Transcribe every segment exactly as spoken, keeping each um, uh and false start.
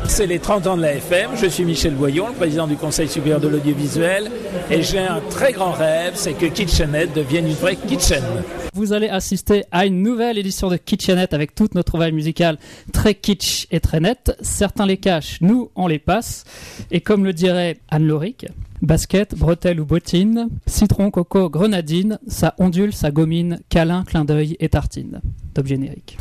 c'est les trente ans de la F M. Je suis Michel Boyon, le président du Conseil supérieur de l'audiovisuel, et j'ai un très grand rêve, c'est que Kitchenette devienne une vraie kitchen. Vous allez assister à une nouvelle édition de Kitchenette avec toute notre trouvaille musicale très kitsch et très nette. Certains les cachent, nous on les passe. Et comme le dirait Anne Loric, basket, bretelles ou bottines, citron, coco, grenadine, ça ondule, ça gomine, câlin, clin d'œil et tartine. Top générique.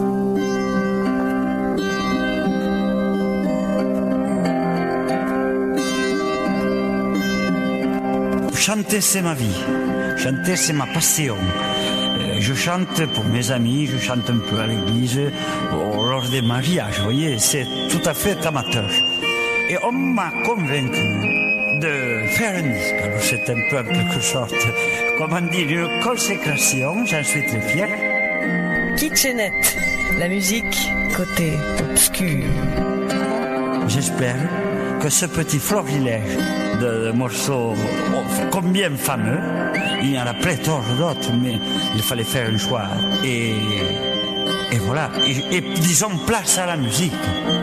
Chanter, c'est ma vie. Chanter, c'est ma passion. Je chante pour mes amis, je chante un peu à l'église, lors des mariages, vous voyez, c'est tout à fait amateur. Et on m'a convaincu de faire un disque. Alors c'est un peu en quelque sorte, comment dire, une consécration, j'en suis très fier. Kitchenette, la musique côté obscur. J'espère que ce petit florilège de morceaux combien fameux, il y en a pléthore d'autres, mais il fallait faire un choix. Et, et voilà, et, et disons place à la musique.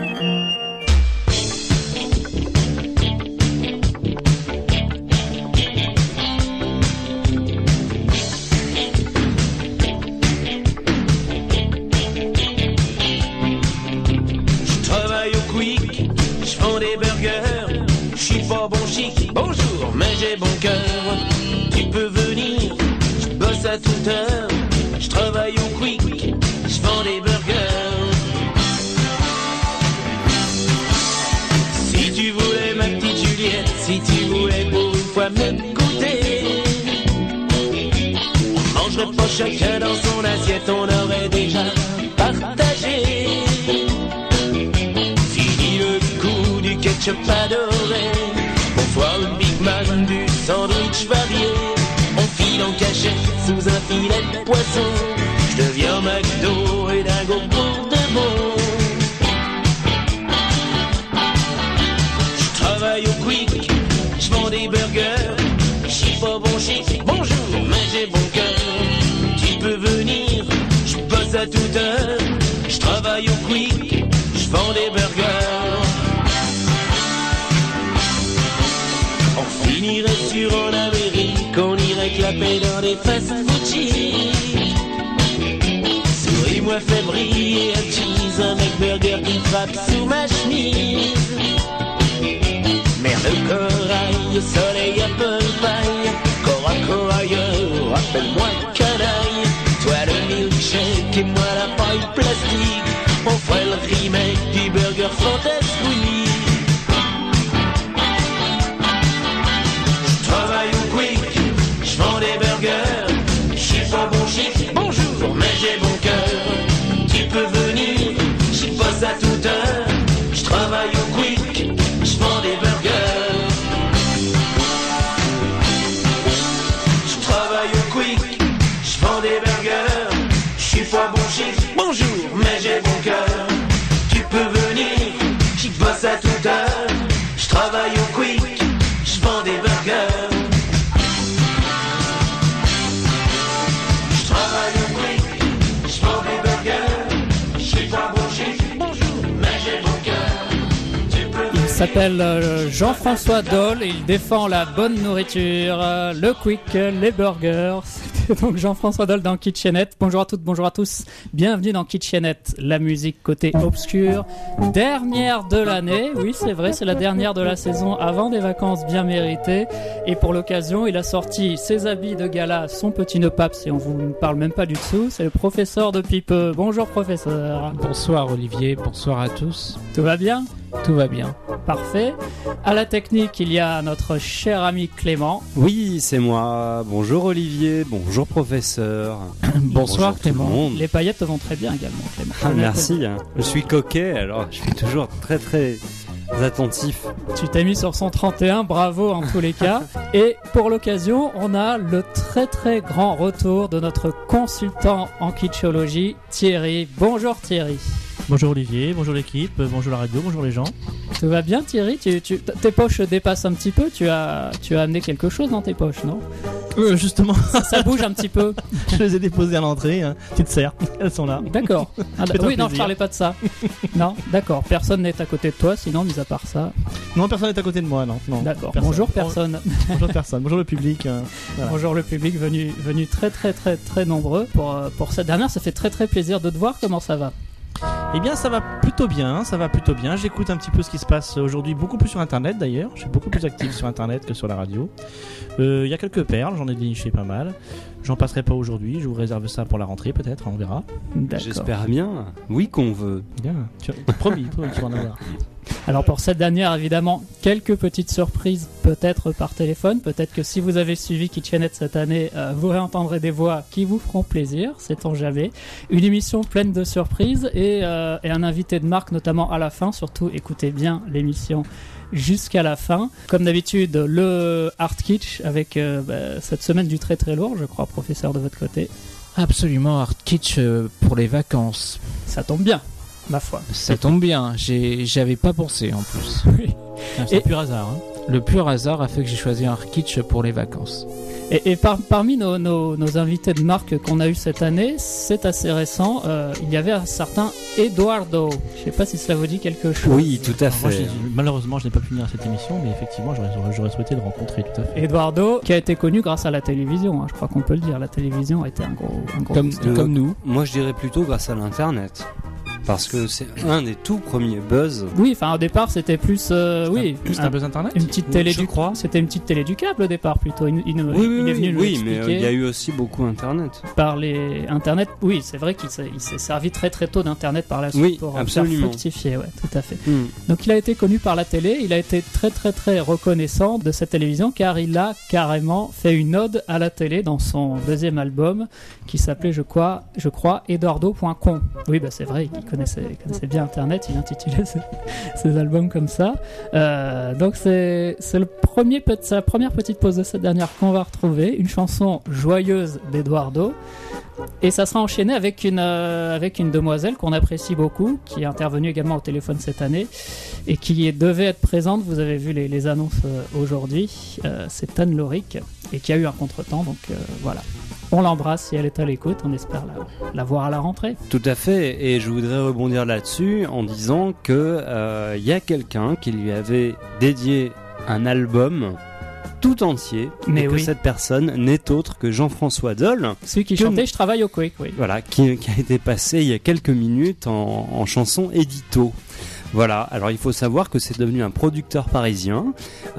Bonjour, mais j'ai bon cœur. Tu peux venir, je bosse à toute heure. Je travaille au quick, je vends des burgers. Si tu voulais ma petite Juliette, si tu voulais pour une fois m'écouter, on mangerait pas chacun dans son assiette, on aurait déjà partagé. Fini le coup du ketchup adoré. Une Big Mac, du sandwich varié. On file en cachette sous un filet de poisson. Je deviens McDo et dingo pour de bon. Je travaille au quick, je vends des burgers. Je suis pas bon chic, bonjour, mais j'ai bon cœur. Tu peux venir, je bosse à toute heure. Je travaille au quick, je vends des burgers. On irait sur en Amérique, on irait clapper dans des fast-food chics. Souris-moi fais briller un cheese, un McBurger qui frappe sous ma chemise. Merde corail, soleil apple pie, Coraco ailleurs, appelle-moi canaille. Toi le milkshake et moi la paille plastique, on ferait le remake du burger fantastique. Je vends des burgers, je suis pas bon chic, bonjour, mais j'ai bon cœur. Tu peux venir, je bosse à toute heure. Je travaille au quick, je vends des burgers. Je travaille au quick, je vends des burgers. Je suis pas bon chic, bonjour, mais j'ai bon cœur. Tu peux venir, je bosse à toute heure. Je travaille au quick, je vends des burgers. Il s'appelle euh, Jean-François Dole et il défend la bonne nourriture, euh, le quick, les burgers. C'était donc Jean-François Dole dans Kitchenette. Bonjour à toutes, bonjour à tous. Bienvenue dans Kitchenette, la musique côté obscur. Dernière de l'année, oui c'est vrai, c'est la dernière de la saison avant des vacances bien méritées. Et pour l'occasion, il a sorti ses habits de gala, son petit nœud pape, et on vous parle même pas du dessous. C'est le professeur depuis peu. Bonjour professeur. Bonsoir Olivier, bonsoir à tous. Tout va bien ? Tout va bien. Parfait. À la technique, il y a notre cher ami Clément. Oui, c'est moi. Bonjour Olivier, bonjour professeur. Bonsoir bonjour Clément. Les paillettes vont très bien également, Clément. Ah, merci. Hein. Je suis coquet, alors je suis toujours très très attentif. Tu t'es mis sur son trente et un, bravo en tous les cas. Et pour l'occasion, on a le très très grand retour de notre consultant en kitschologie, Thierry. Bonjour Thierry. Bonjour Olivier, bonjour l'équipe, bonjour la radio, bonjour les gens. Tout va bien Thierry, tu, tu, tes poches dépassent un petit peu, tu as, tu as amené quelque chose dans tes poches, non ? Euh, justement, Ça bouge un petit peu. je les ai déposées à l'entrée. Hein. Tu te sers, elles sont là. D'accord. Ah, d- Fais-toi oui, non, je plaisir. parlais pas de ça. Non, d'accord. Personne n'est à côté de toi, sinon, mis à part ça. Non, personne n'est à côté de moi, non. non D'accord. personne. Bonjour, personne. Bonjour personne. Bonjour le public. euh, voilà. Bonjour le public venu, venu très, très, très, très nombreux pour, euh, pour cette dernière. Ça fait très, très plaisir de te voir. Comment ça va? Eh bien, ça va plutôt bien, ça va plutôt bien. J'écoute un petit peu ce qui se passe aujourd'hui, beaucoup plus sur Internet d'ailleurs. Je suis beaucoup plus actif sur Internet que sur la radio. Il euh, y a quelques perles, j'en ai déniché pas mal. J'en passerai pas aujourd'hui, je vous réserve ça pour la rentrée peut-être, on verra. D'accord. J'espère bien. Oui qu'on veut. Bien, tu... promis, promis, tu vas en avoir. Alors pour cette dernière, évidemment, quelques petites surprises, peut-être par téléphone. Peut-être que si vous avez suivi Kitchenette cette année, euh, vous réentendrez des voix qui vous feront plaisir, sait-on jamais. Une émission pleine de surprises et, euh, et un invité de marque, notamment à la fin. Surtout, écoutez bien l'émission jusqu'à la fin. Comme d'habitude, le Art Kitsch avec euh, bah, cette semaine du très très lourd, je crois, professeur de votre côté. Absolument, Art Kitsch euh, pour les vacances. Ça tombe bien, ma foi. Ça tombe bien, j'ai, j'avais pas pensé en plus. Ah, c'est Et- pur hasard. Hein. Le pur hasard a fait que j'ai choisi un Art Kitsch pour les vacances. Et, et par- parmi nos, nos, nos invités de marque qu'on a eu cette année, c'est assez récent, euh, il y avait un certain Eduardo. Je sais pas si cela vous dit quelque chose. Oui, tout à Alors, moi, fait. j'ai- malheureusement, je n'ai pas pu venir à cette émission, mais effectivement, j'aurais, j'aurais- j'aurais souhaité le rencontrer tout à fait. Eduardo, qui a été connu grâce à la télévision, hein, je crois qu'on peut le dire. La télévision a été un gros, un gros Comme, booster. Euh, comme nous. Moi, je dirais plutôt grâce à l'Internet. Parce que c'est un des tout premiers buzz. Oui, enfin au départ c'était plus, euh, oui, C'est un- un buzz Internet. une petite télé je du crois. C'était une petite télé du câble au départ plutôt. Il, il, il- Oui, oui, il est venu oui, nous oui, mais euh, expliquer il y a eu aussi beaucoup Internet. par les internet. Oui, c'est vrai qu'il s'est, il s'est servi très très tôt d'internet par la suite Oui, pour euh, absolument. faire fructifier. Ouais, tout à fait. Hmm. Donc il a été connu par la télé, il a été très très très reconnaissant de cette télévision car il a carrément fait une ode à la télé dans son deuxième album qui s'appelait je crois, je crois eduardo point com. Oui bah c'est vrai, il connaissait, il connaissait bien internet, il intitulait ses, ses albums comme ça. Euh, donc c'est, c'est, le premier, pe- c'est la première petite pause de cette dernière qu'on va retrouver, une chanson joyeuse d'Eduardo. Et ça sera enchaîné avec une, euh, avec une demoiselle qu'on apprécie beaucoup, qui est intervenue également au téléphone cette année et qui devait être présente. Vous avez vu les, les annonces euh, aujourd'hui. Euh, c'est Anne Lorick et qui a eu un contretemps. Donc euh, voilà. On l'embrasse si elle est à l'écoute. On espère la, la voir à la rentrée. Tout à fait, et je voudrais rebondir là-dessus en disant que euh, il y a quelqu'un qui lui avait dédié un album tout entier, Mais et que oui. cette personne n'est autre que Jean-François Dole, Celui qui Que- chantait Je travaille au Quick, oui. voilà, qui, qui a été passé il y a quelques minutes en, en chanson édito. Voilà, alors il faut savoir que c'est devenu un producteur parisien,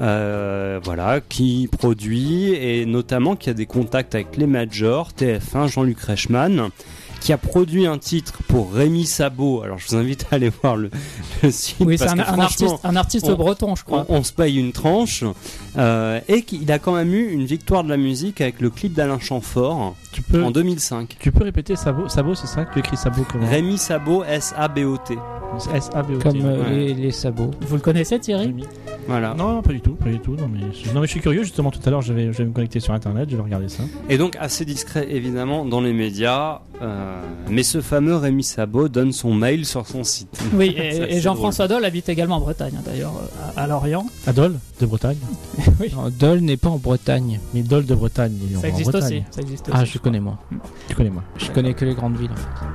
euh, voilà, qui produit et notamment qui a des contacts avec les majors, T F un, Jean-Luc Reichmann, qui a produit un titre pour Rémi Sabot. Alors je vous invite à aller voir le, le site Oui, c'est parce un, que un franchement, artiste, un artiste on- breton, je on, crois. on se paye une tranche euh, et qu'il a quand même eu une victoire de la musique avec le clip d'Alain Chamfort Tu peux, en deux mille cinq. tu peux répéter Sabot, Sabot, c'est ça? Tu écris Sabot comment? Rémi Sabot, S A B O T. S A B O T. Comme euh, Ouais. les, les sabots. Vous le connaissez, Thierry? Rémi. Voilà. Non, non, pas du tout, pas du tout. Non mais, je, non, mais je suis curieux. Justement, tout à l'heure, je vais, je vais me connecter sur Internet, je vais regarder ça. Et donc assez discret évidemment dans les médias, euh, mais ce fameux Rémi Sabot donne son mail sur son site. Oui, C'est et, assez et Jean-François Dole habite également en Bretagne, hein, d'ailleurs, euh, à, à Lorient. Adol de Bretagne, Oui, Non, Dole n'est pas en Bretagne. mais Dol de Bretagne, il est ça en existe Bretagne. aussi. Ça existe Ah, aussi. je connais moi. Tu connais moi. Je connais que les grandes villes en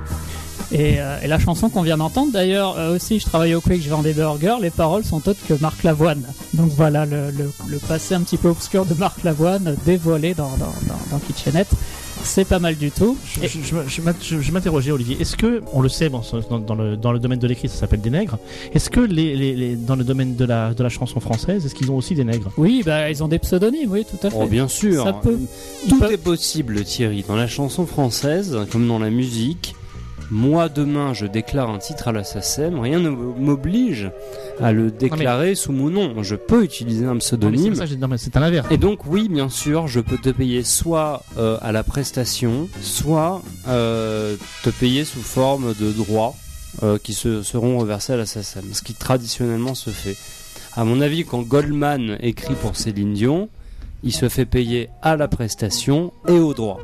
fait. Et, euh, et la chanson qu'on vient d'entendre, d'ailleurs, euh, aussi, je travaille au Quick, je vends des burgers, les paroles sont autres que Marc Lavoine. Donc voilà le, le, le passé un petit peu obscur de Marc Lavoine dévoilé dans, dans, dans, dans Kitchenette. C'est pas mal du tout. Je, Et- je, je, je m'int- je- je m'interrogeais, Olivier. Est-ce que, on le sait, bon, dans, dans le, dans le domaine de l'écrit, ça s'appelle des nègres. Est-ce que les, les, les, dans le domaine de la, de la chanson française, est-ce qu'ils ont aussi des nègres? Oui, bah, ils ont des pseudonymes, oui, tout à fait. Oh bien sûr, Ça peut- tout peut- est possible Thierry, dans la chanson française comme dans la musique. Moi demain je déclare un titre à la S A C E M, rien ne m'oblige à le déclarer sous mon nom. Je peux utiliser un Non, mais c'est pseudonyme. pour ça que j'ai- non, mais c'est un inverse. Et donc oui, bien sûr, je peux te payer soit euh, à la prestation, soit euh, te payer sous forme de droits euh, qui se, seront reversés à la S A C E M, ce qui traditionnellement se fait. À mon avis, quand Goldman écrit pour Céline Dion, il se fait payer à la prestation et aux droits.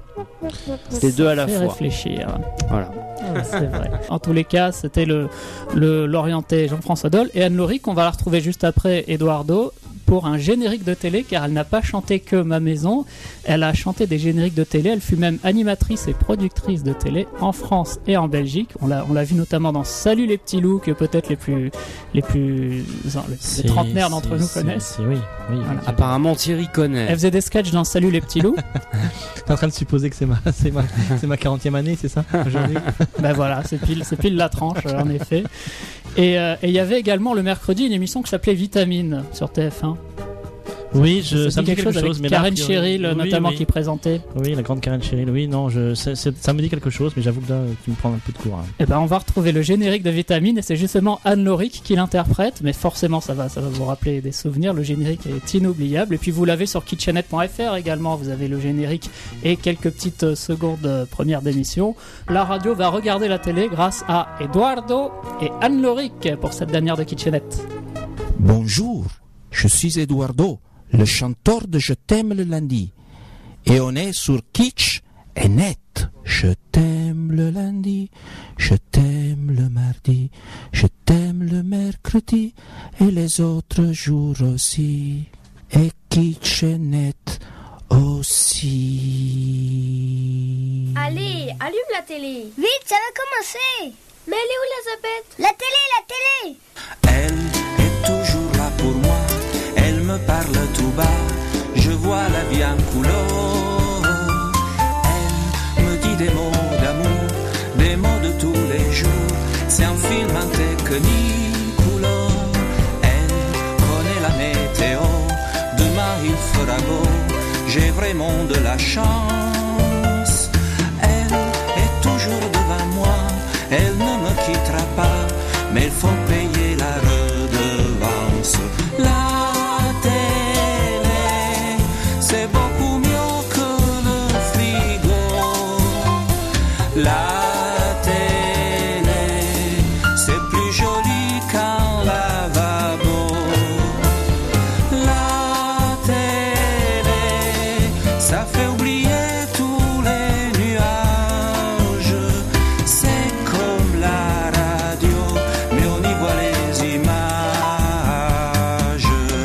Les deux à la fait fois. réfléchir. Voilà. Ah, c'est vrai. En tous les cas, c'était le, le l'orienté Jean-François Dole et Anne Lorick. On va la retrouver juste après Eduardo pour un générique de télé, car elle n'a pas chanté que Ma Maison, elle a chanté des génériques de télé, elle fut même animatrice et productrice de télé en France et en Belgique. On l'a, on l'a vu notamment dans Salut les petits loups, que peut-être les plus, les plus, les trentenaires d'entre nous connaissent. C'est, oui, oui. Voilà. Apparemment Thierry connaît. Elle faisait des sketchs dans Salut les petits loups. T'es en train de supposer que c'est ma, c'est ma, c'est ma quarantième année, c'est ça, aujourd'hui? Ben voilà, c'est pile, c'est pile la tranche, en effet. Et il euh, y avait également le mercredi une émission qui s'appelait Vitamine sur T F un. Oui, je, ça, ça me dit quelque chose. Avec Mais Karen là, Cheryl, oui, notamment, oui. qui présentait. Oui, la grande Karen Cheryl. Oui, non, je, c'est, c'est, ça me dit quelque chose, mais j'avoue que là, tu me prends un peu de cours. Hein. Et ben, on va retrouver le générique de Vitamine, et c'est justement Anne Loric qui l'interprète, mais forcément, ça va, ça va vous rappeler des souvenirs. Le générique est inoubliable. Et puis, vous l'avez sur kitchenette point f r également. Vous avez le générique et quelques petites secondes euh, premières d'émission. La radio va regarder la télé grâce à Eduardo et Anne Loric pour cette dernière de Kitchenette. Bonjour, je suis Eduardo, le chanteur de Je t'aime le lundi. Et on est sur Kitsch et Net. Je t'aime le lundi, je t'aime le mardi, je t'aime le mercredi et les autres jours aussi. Et Kitsch et Net aussi. Allez, allume la télé. Vite, ça va commencer. Mais elle est où la zapette? La télé, la télé. Elle est toujours là pour moi. Elle me parle tout bas, je vois la vie en couleur. Elle me dit des mots d'amour, des mots de tous les jours. C'est un film en technicolor. Elle connaît la météo, demain il fera beau. J'ai vraiment de la chance. Elle est toujours devant moi, elle ne me quittera pas, mais il faut payer la redevance. La c'est beaucoup mieux que le frigo. La télé, c'est plus joli qu'un lavabo. La télé, ça fait oublier tous les nuages. C'est comme la radio, mais on y voit les images.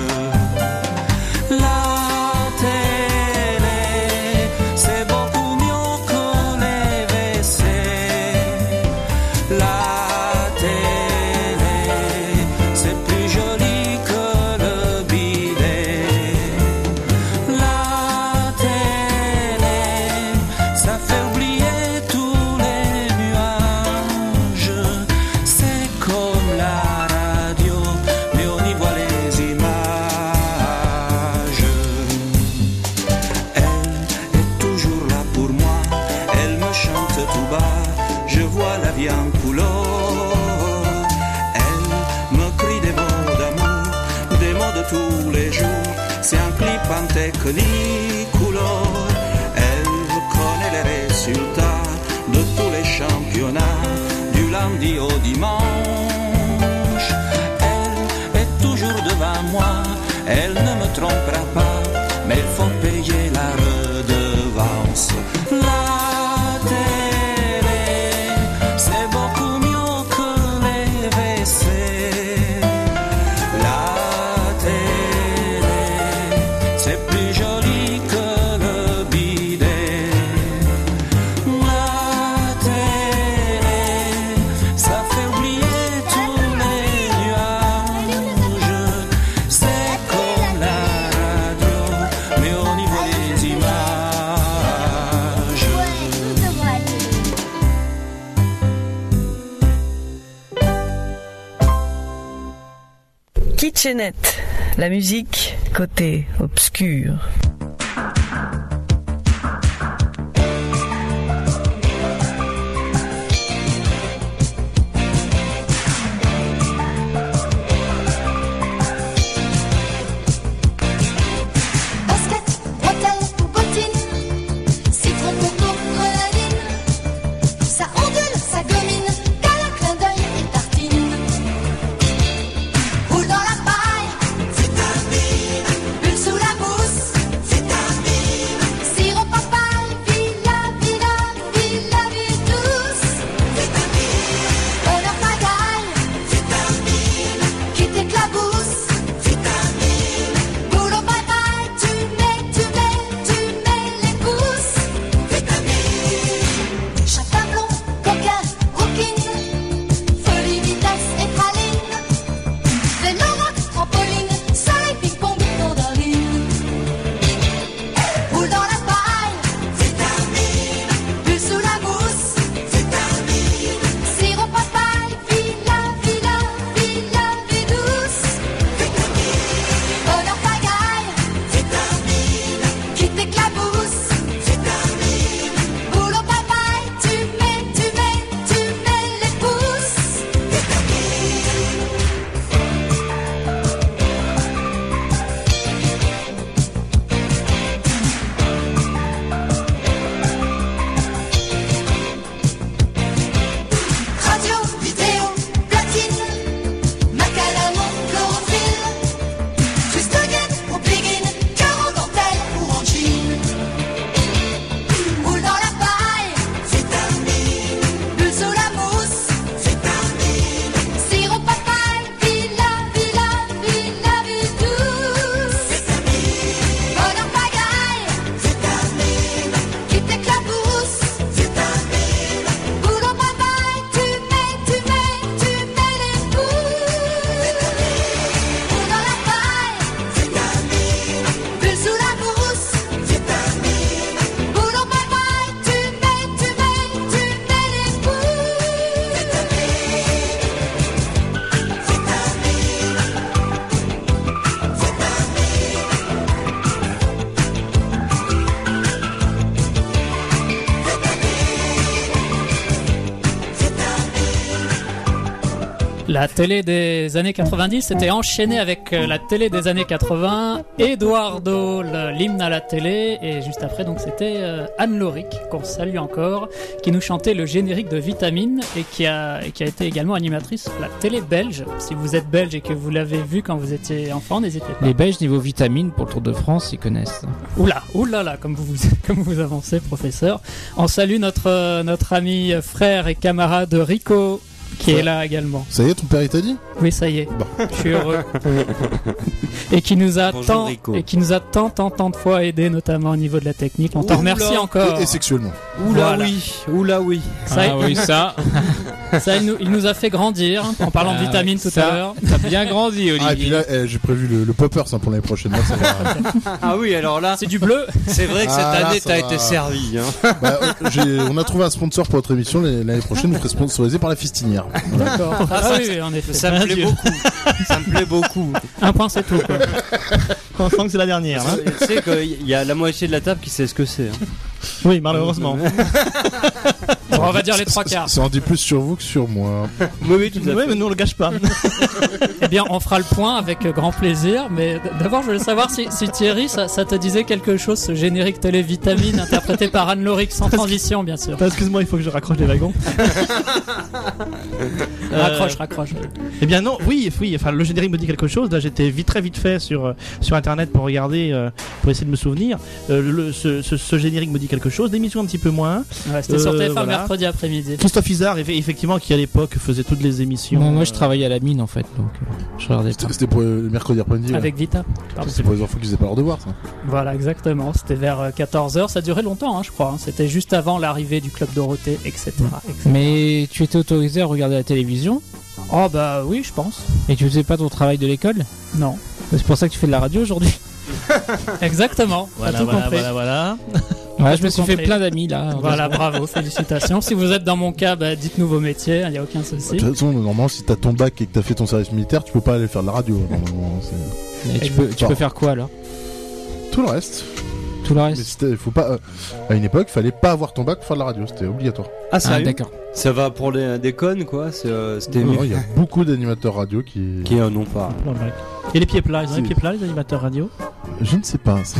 La technicolor. Elle connaît les résultats de tous les championnats, du lundi au dimanche. Elle est toujours devant moi, elle ne me trompera pas, mais il faut payer la redevance. La télé, c'est beaucoup mieux que les W C. La télé, c'est plus joli que le bidet. La télé, ça fait oublier tous les nuages. C'est comme la radio, mais on y voit les images. Kitchenette, la musique côté obscur. Basket, bretelles ou bottines, citron, coco, grenadine, ça ondule, ça gomine, câlin, clin d'œil et tartine. Roule dans la paille, vitamine, bulle sous la mousse, La télé des années quatre-vingt-dix c'était enchaîné avec euh, la télé des années quatre-vingts, Eduardo, le- l'hymne à la télé, et juste après donc c'était euh, Anne Loric, qu'on salue encore, qui nous chantait le générique de Vitamine et qui a, et qui a été également animatrice sur la télé belge. Si vous êtes belge et que vous l'avez vu quand vous étiez enfant, n'hésitez pas. Les Belges niveau vitamine pour le Tour de France, ils connaissent. Oula, oula là, comme vous, comme vous avancez, professeur. On salue notre, euh, notre ami, euh, frère et camarade Rico, qui est là également. Ça y est, ton père il t'a dit? Oui, ça y est. Bon. Je suis heureux. Et qui nous a Bonjour, tant, Rico. et qui nous a tant, tant, tant de fois aidé, notamment au niveau de la technique. On t'en Oula. remercie encore. Et, et sexuellement. Oula Voilà. oui, oula oui. Ça, Ah oui, ça. ça, il nous, il nous a fait grandir, en parlant de Ah, vitamines tout ça, à l'heure. T'as bien grandi, Olivier. Ah, et puis là, eh, j'ai prévu le, le popper ça, pour l'année prochaine. Là, ça va. Ah oui, alors là, C'est du bleu. c'est vrai que cette Ah, là, année ça t'as va. été servi. Hein. Bah, euh, j'ai- on a trouvé un sponsor pour notre émission. L'année prochaine, vous serez sponsorisé par la Fistinière. Voilà. D'accord. Ah, ça, oui, oui, en effet. Ça me plaît Dieu. beaucoup. Ça me plaît beaucoup. Un point, c'est tout, quoi. On sent que c'est la dernière. Hein. Tu sais qu'il y a la moitié de la table qui sait ce que c'est. hein. Oui, malheureusement. Bon, on va dire les trois quarts. Ça en dit plus sur vous que sur moi. Oui, oui, tout à Oui, fait. mais nous on le gâche pas. Eh bien, on fera le point avec grand plaisir. Mais d- d'abord, je voulais savoir si, si Thierry, ça, ça te disait quelque chose, ce générique télé Vitamine interprété par Anne Loric, sans transition, bien sûr. Attends, excuse-moi, il faut que je raccroche les wagons. Euh, Raccroche, raccroche. Eh bien non, oui, oui. Enfin, le générique me dit quelque chose. Là, j'étais vite très vite fait sur euh, sur internet pour regarder, euh, pour essayer de me souvenir. Euh, le, ce, ce, ce générique me dit quelque chose. L'émission un petit peu moins. Ouais, c'était sur Euh, T F un voilà. mercredi après-midi. Christophe Isard, eff- effectivement, qui à l'époque faisait toutes les émissions. Bon, moi, je euh, travaillais à la mine, en fait, donc euh, je regardais pas. C'était c'était pour euh, le mercredi après-midi. ouais. Avec Vita. Pardon. C'est pour les enfants qui faisaient pas leur devoir, ça. Voilà, exactement. C'était vers quatorze heures. Ça durait longtemps, hein, je crois. hein. C'était juste avant l'arrivée du Club Dorothée, et cetera, et cetera. Mais tu étais autorisé à regarder la télévision Oh, bah oui, je pense. et tu faisais pas ton travail de l'école? Non. C'est pour ça que tu fais de la radio aujourd'hui? Exactement. T'as Voilà, tout voilà, compris. voilà, voilà. Ouais, je me tout suis fait compris. plein d'amis là. Voilà, bravo, félicitations. Si vous êtes dans mon cas, bah, dites-nous vos métiers, il n'y a aucun De souci. toute façon, normalement, si t'as ton bac et que t'as fait ton service militaire, tu peux pas aller faire de la radio. Normalement, c'est Et tu peux, tu peux faire quoi alors? tout le reste. Tout le Mais reste? c'était, faut pas. euh, à une époque, fallait pas avoir ton bac pour faire de la radio. C'était obligatoire. Ah, Ah, sérieux d'accord. Ça va pour les, des connes, quoi. C'est, euh, C'était Non, mieux. non, Il y a beaucoup d'animateurs radio qui. Qui en ont pas. Bon, bref. Et les pieds plats, ils ont Si. les pieds plats, les animateurs radio. Je ne sais pas. ça.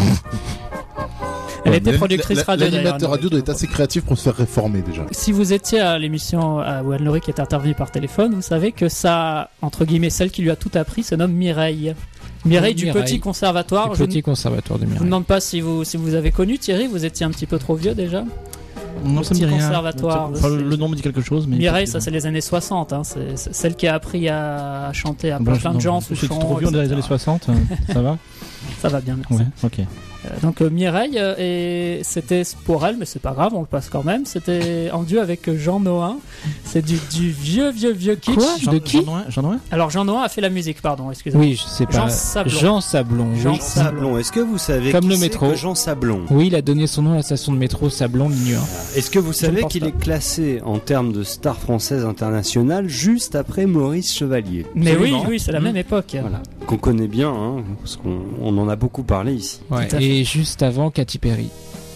Elle Ouais, était mais productrice la- radio, d'ailleurs, L'animateur Anne radio doit être assez créatif pour se faire réformer déjà. Si vous étiez à l'émission à- où Anne Loric est intervenue par téléphone, vous savez que ça, entre guillemets, celle qui lui a tout appris se nomme Mireille. Mireille Oui, du Mireille. Petit Conservatoire. Le Je petit conservatoire de ne vous Mireille. demande pas si vous, si vous avez connu Thierry, vous étiez un petit peu trop vieux déjà. Non, Le ça me dit petit rien. conservatoire, Enfin, le, c'est- le nom me dit quelque chose, mais. Mireille, ça c'est les années soixante, hein, c'est c'est celle qui a appris à chanter à Bon, plein de non, gens, je suis Souchon, trop vieux, on est dans les et cetera. années soixante. euh, ça va? Ça va bien, merci. Ouais, ok. Euh, donc euh, Mireille, euh, et c'était pour elle, mais c'est pas grave, on le passe quand même. C'était en duo avec euh, Jean Nohain. C'est du, du vieux, vieux, vieux kitsch. Quoi Jean- De qui? Jean Nohain- Jean Nohain Alors Jean Nohain a fait la musique, pardon, excusez-moi. Oui, je sais pas. Jean Sablon. Jean Sablon. Jean Oui. Sablon. Sablon. Est-ce que vous savez Comme qui le c'est métro. que Jean Sablon? Oui, il a donné son nom à la station de métro Sablon, ligne un. Est-ce que vous ne savez pense qu'il pas. est classé en termes de star française internationale juste après Maurice Chevalier? Mais oui, Absolument. oui, c'est la Mmh. même époque. Voilà, qu'on connaît bien, hein, parce qu'on on en a beaucoup parlé ici. Ouais. Tout à fait. Et juste avant, Katy Perry.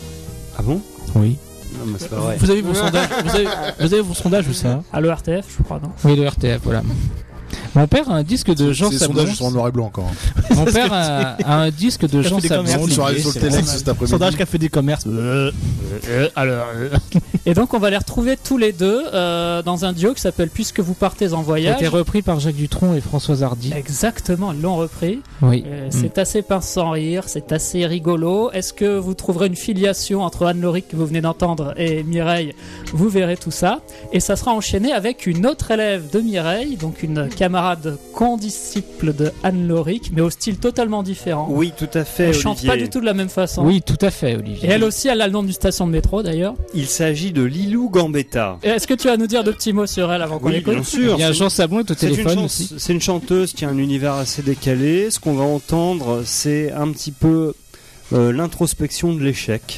Ah bon? Oui. Non, mais c'est pas vrai. Vous avez vos sondages, vous avez, vous avez vos sondages ou ça? À l'O R T F, je crois, non? Oui, le R T F, voilà. Mon père a un disque de Jean Ces Sablon. sondages sont en noir et blanc encore. hein. Mon père a, a un disque de Ça Jean fait des Sablon. commerces. On le saura lié, sur le c'est Telex vrai. cet après-midi. Sondage qu'a fait des commerces. Euh, euh, alors. euh. Et donc on va les retrouver tous les deux euh, dans un duo qui s'appelle Puisque vous partez en Ça a voyage. été repris par Jacques Dutronc et Françoise Hardy. Exactement, ils l'ont repris. Oui. Euh, Mm. C'est assez pince sans rire, c'est assez rigolo. Est-ce que vous trouverez une filiation entre Anne Loric que vous venez d'entendre et Mireille? Vous verrez tout ça. Et ça sera enchaîné avec une autre élève de Mireille, donc une camarade condisciple de Anne Loric, mais au style totalement différent. Oui, tout à fait, Elle chante Olivier. pas du tout de la même façon. Oui, tout à fait, Olivier. Et elle aussi, elle a le nom d'une station de métro d'ailleurs. Il s'agit de Lilou Gambetta. Et Est-ce que tu vas nous dire deux petits mots sur elle avant qu'on Oui, l'écoute? bien sûr. Il y a Jean Sablon est au C'est une, téléphone chans- aussi. c'est une chanteuse qui a un univers assez décalé. Ce qu'on va entendre, c'est un petit peu euh, l'introspection de l'échec.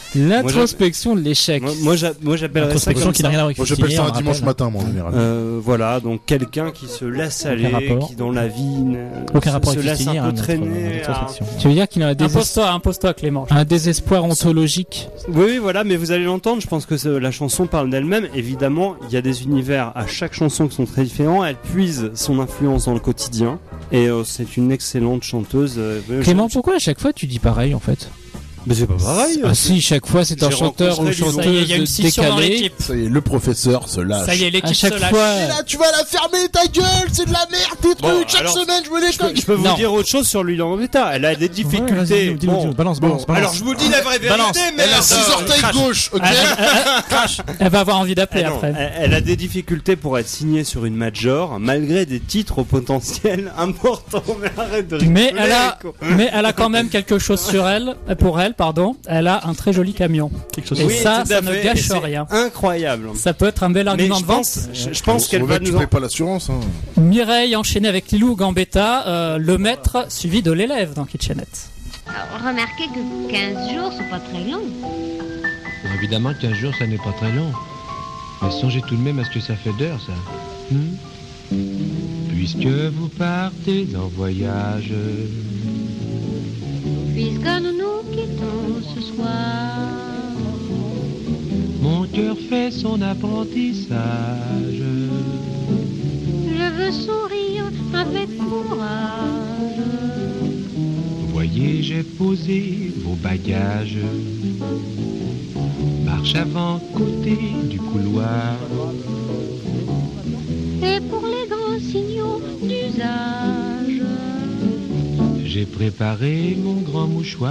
L'introspection de l'échec. Moi, moi, j'a- moi j'appellerais ça Introspection comme qui n'a ça. rien à voir avec Moi, j'appelle cuisiner, ça on un dimanche rappelle. matin, moi, en général. Euh, voilà, donc quelqu'un qui se laisse aller, rapport. qui dans la vie ne- Aucun se, rapport se avec laisse cuisiner, un peu hein, notre- traîner. notre introspection. Tu veux dire qu'il a un, désespoir, Impose-toi, impose-toi, Clément. un désespoir ontologique. Oui, oui, voilà, mais vous allez l'entendre, je pense que ce- la chanson parle d'elle-même. Évidemment, il y a des univers à chaque chanson qui sont très différents. Elle puise son influence dans le quotidien. Et euh, c'est une excellente chanteuse. euh, Clément, je- pourquoi à chaque fois tu dis pareil en fait? Mais c'est pas pareil. Ah si, chaque fois c'est un J'ai chanteur ou rencontré Lilo. Ça y est, il y a une chanteuse scission dans décalée. l'équipe. Ça y est, le professeur se lâche. Ça y est, À l'équipe chaque se lâche. fois. Et là, tu vas la fermer, ta gueule, c'est de la merde, tes Bon, trucs, chaque alors, semaine, je me Je peux, déconne. je peux vous Non. dire autre chose sur Lulu Gambetta. Elle a des Ouais, vas-y, difficultés. dis-nous, dis-nous, Bon, dis-nous. Balance, bon. balance, balance. Alors je vous dis la vraie vérité, Balance. merde. Elle a six orteils Crash. gauche, ok? Elle va avoir envie d'appeler Ah non, après. elle, elle a des difficultés pour être signée sur une major, malgré des titres au potentiel important. Mais arrête de rigoler. Mais elle a, quoi. mais elle a quand même quelque chose sur elle, pour elle, pardon. Elle a un très joli camion. Quelque chose Et Oui, ça, tout à ça ne fait, gâche et c'est rien. Incroyable. Ça peut être un bel Mais argument je de vente. pense, je, je pense qu'elle Au va mec, tu nous en... payes pas l'assurance, hein. Mireille enchaînée avec Lilou Gambetta, euh, le maître suivi de l'élève dans Kitchenette. Alors, remarquez que quinze jours, c'est pas très long. Bon, évidemment, quinze jours, ça n'est pas très long. Mais songez tout de même à ce que ça fait d'heures, ça. Hmm Puisque vous partez en voyage, Puisque nous nous quittons ce soir, mon cœur fait son apprentissage. je veux sourire avec courage. Voyez, j'ai posé vos bagages. Marche avant côté du couloir. Et pour les grands signaux d'usage, J'ai préparé mon grand mouchoir.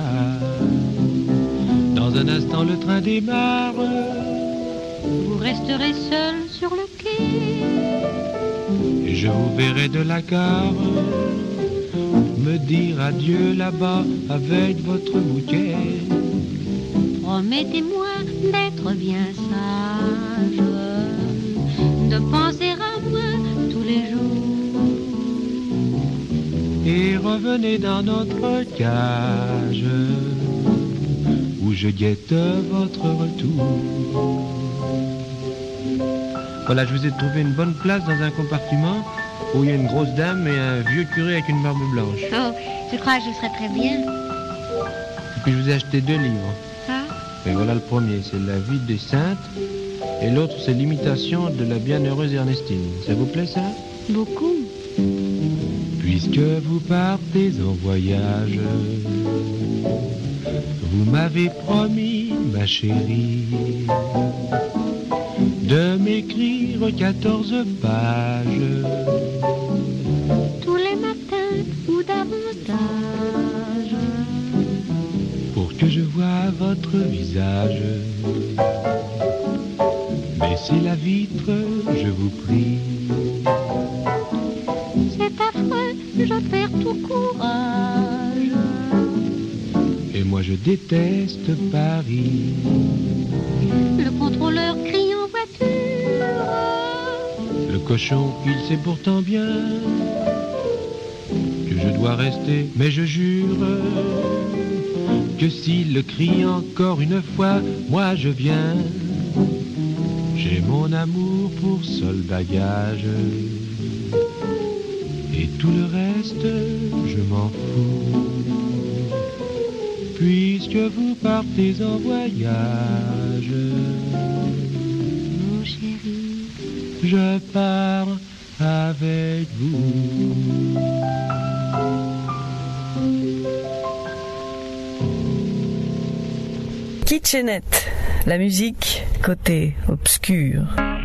Dans un instant, le train démarre. vous resterez seul sur le quai. Et je vous verrai de la gare me dire adieu là-bas avec votre bouquet. Promettez-moi d'être bien sage, de penser à moi tous les jours. Et revenez dans notre cage où je guette votre retour. Voilà, je vous ai trouvé une bonne place dans un compartiment où il y a une grosse dame et un vieux curé avec une barbe blanche. Oh, je crois que je serai très bien. Et puis je vous ai acheté deux livres. Ah, Et voilà le premier, c'est La vie des saintes. Et l'autre, c'est L'imitation de la bienheureuse Ernestine. Ça vous plaît, ça? beaucoup. Puisque vous partez en voyage, vous m'avez promis, ma chérie, de m'écrire quatorze pages. Tous les matins ou davantage. Pour que je voie votre visage. Baissez la vitre, je vous prie. C'est affreux, je perds tout courage. Et moi je déteste Paris. Le contrôleur crie en voiture. Le cochon, il sait pourtant bien que je dois rester, mais je jure que s'il le crie encore une fois, moi je viens. J'ai mon amour pour seul bagage. Et tout le reste, je m'en fous. Puisque vous partez en voyage, Mon chéri, je pars avec vous. Kitchenette, la musique côté obscur.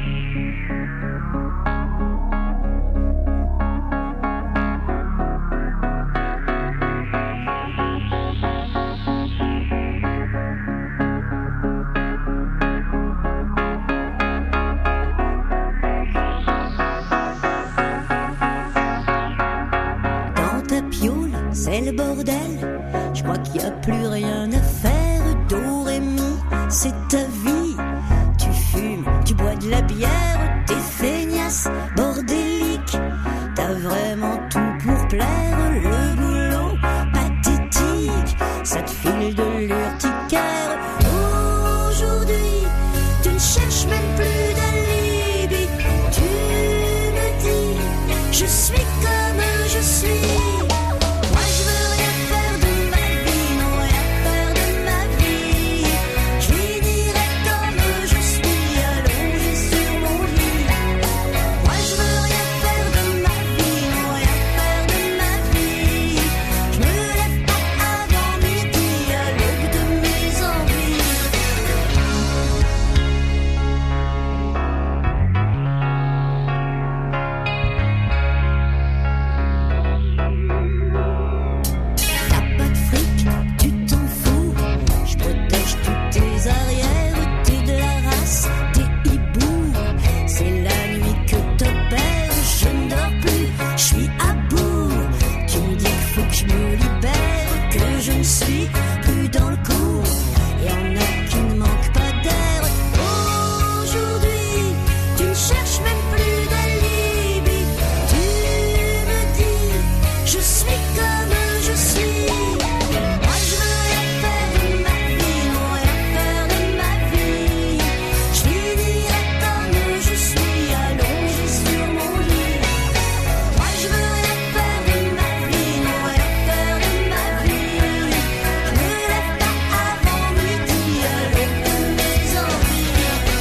Dans ta piole, c'est le bordel. Je crois qu'il n'y a plus rien à faire. Do, ré, mi, c'est ta vie. Tu fumes, tu bois de la bière. T'es feignasse, bordélique. T'as vraiment tout pour plaire. Le boulot pathétique, ça te file de l'urticaire. Oh, suis comme je suis. Moi je veux la faire de ma vie, ouais, la faire de ma vie. Je finirai comme je suis, allongée sur mon lit. Moi je veux la faire de ma vie, ouais, la faire de ma vie. Je me lève pas avant midi, à l'aube de mes envies.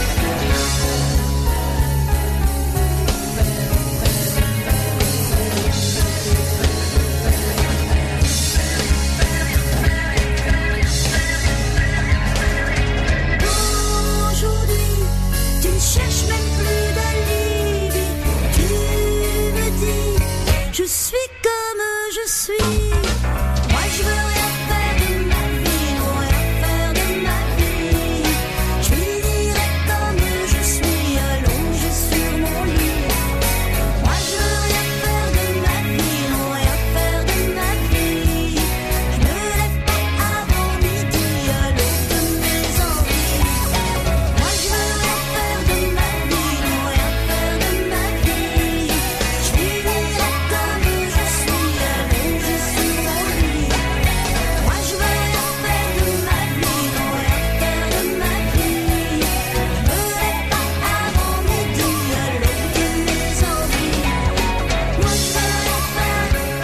Aujourd'hui, tu ne cherches même plus d'alibi. Tu me dis, je suis comme je suis. Moi je veux rien faire de ma vie, rien faire de ma vie. Je finirai comme je suis, allongée sur mon lit. Moi je veux rien faire de ma vie, rien faire de ma vie. Je me lève pas avant midi, à l'aube de mes envies. Moi je veux rien faire de ma vie, rien faire de ma vie. Je finirai comme je suis, allongée sur mon lit. Moi je veux rien faire de ma vie, rien faire de ma vie. Je me lève pas avant midi, à l'aube de mes envies. Moi je veux rien faire. Moi je veux rien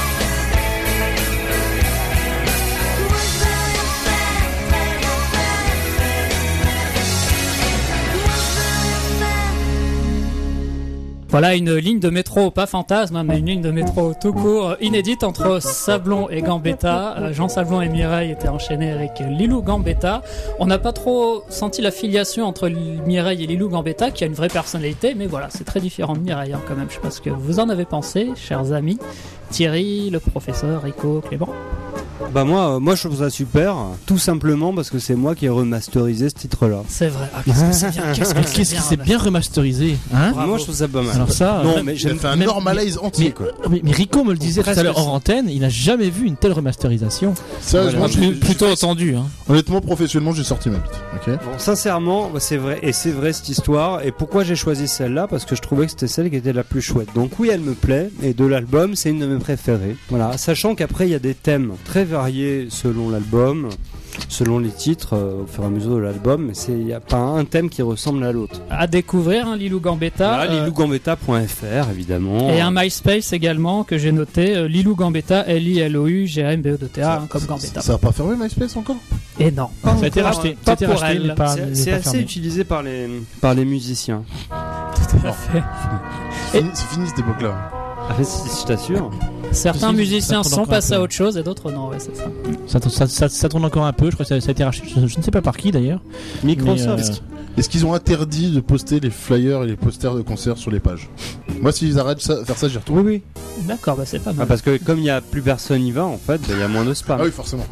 Voilà une ligne de métro, pas fantasme, hein, mais une ligne de métro tout court, inédite entre Sablon et Gambetta. Euh, Jean Sablon et Mireille étaient enchaînés avec Lilou Gambetta. On n'a pas trop senti la filiation entre Mireille et Lilou Gambetta, qui a une vraie personnalité, mais voilà, c'est très différent de Mireille hein, quand même. Je sais pas ce que vous en avez pensé, chers amis. Thierry, le professeur, Rico, Clément. Bah moi, euh, moi je trouve ça super, tout simplement parce que c'est moi qui ai remasterisé ce titre-là. C'est vrai. Ah, qu'est-ce que c'est bien. Qu'est-ce que Qu'est-ce qui s'est bien remasterisé, hein? Moi je trouve ça pas mal. Alors ça, Non, même- mais j'ai fait un même- normalize entier, mais, quoi. mais, mais Rico me le disait tout à Presque l'heure hors ça. antenne, il n'a jamais vu une telle remasterisation. Sérieusement, Voilà. j'ai- Plutôt entendu. Hein. honnêtement, professionnellement, j'ai sorti ma bite. Ok. Bon, sincèrement, bah, c'est vrai, et c'est vrai cette histoire. Et pourquoi j'ai choisi celle-là? Parce que je trouvais que c'était celle qui était la plus chouette. Donc oui, elle me plaît, et de l'album, c'est une de mes préférées. Voilà, sachant qu'après, il y a des thèmes très variés selon l'album, selon les titres, euh, au fur et à mesure de l'album, mais il n'y a pas un thème qui ressemble à l'autre. À découvrir, hein, Lilou Gambetta. Voilà, euh, lilou gambetta point f r, évidemment. Et un MySpace également que j'ai noté, euh, Lilou Gambetta, L I L O U G A M B E D T A, hein, comme Gambetta. Ça a pas fermé MySpace encore? Et non. Ça a été Pas racheté. encore, Ça a été pas pour racheté, elle. mais pas- C'est- mais C'est pas assez fermé. utilisé par les, par les musiciens. Tout à fait. C'est fini, c'est fini cette époque-là. Ah, mais si, je t'assure. Certains Si, musiciens ça tourne sont encore un passés peu. à autre chose et d'autres non, ouais, c'est ça. Ça, ça, ça, ça tourne encore un peu, je crois que ça, ça a été racheté, je, je ne sais pas par qui d'ailleurs. Microsoft. Mais, euh, Est-ce qu'ils ont interdit de poster les flyers et les posters de concerts sur les pages? Moi, s'ils arrêtent de faire ça, j'y retourne. Oui, oui. D'accord, bah c'est pas Ah, mal. parce que comme il y a plus personne y va, en fait, bah, il y a moins de spam. Ah oui, forcément.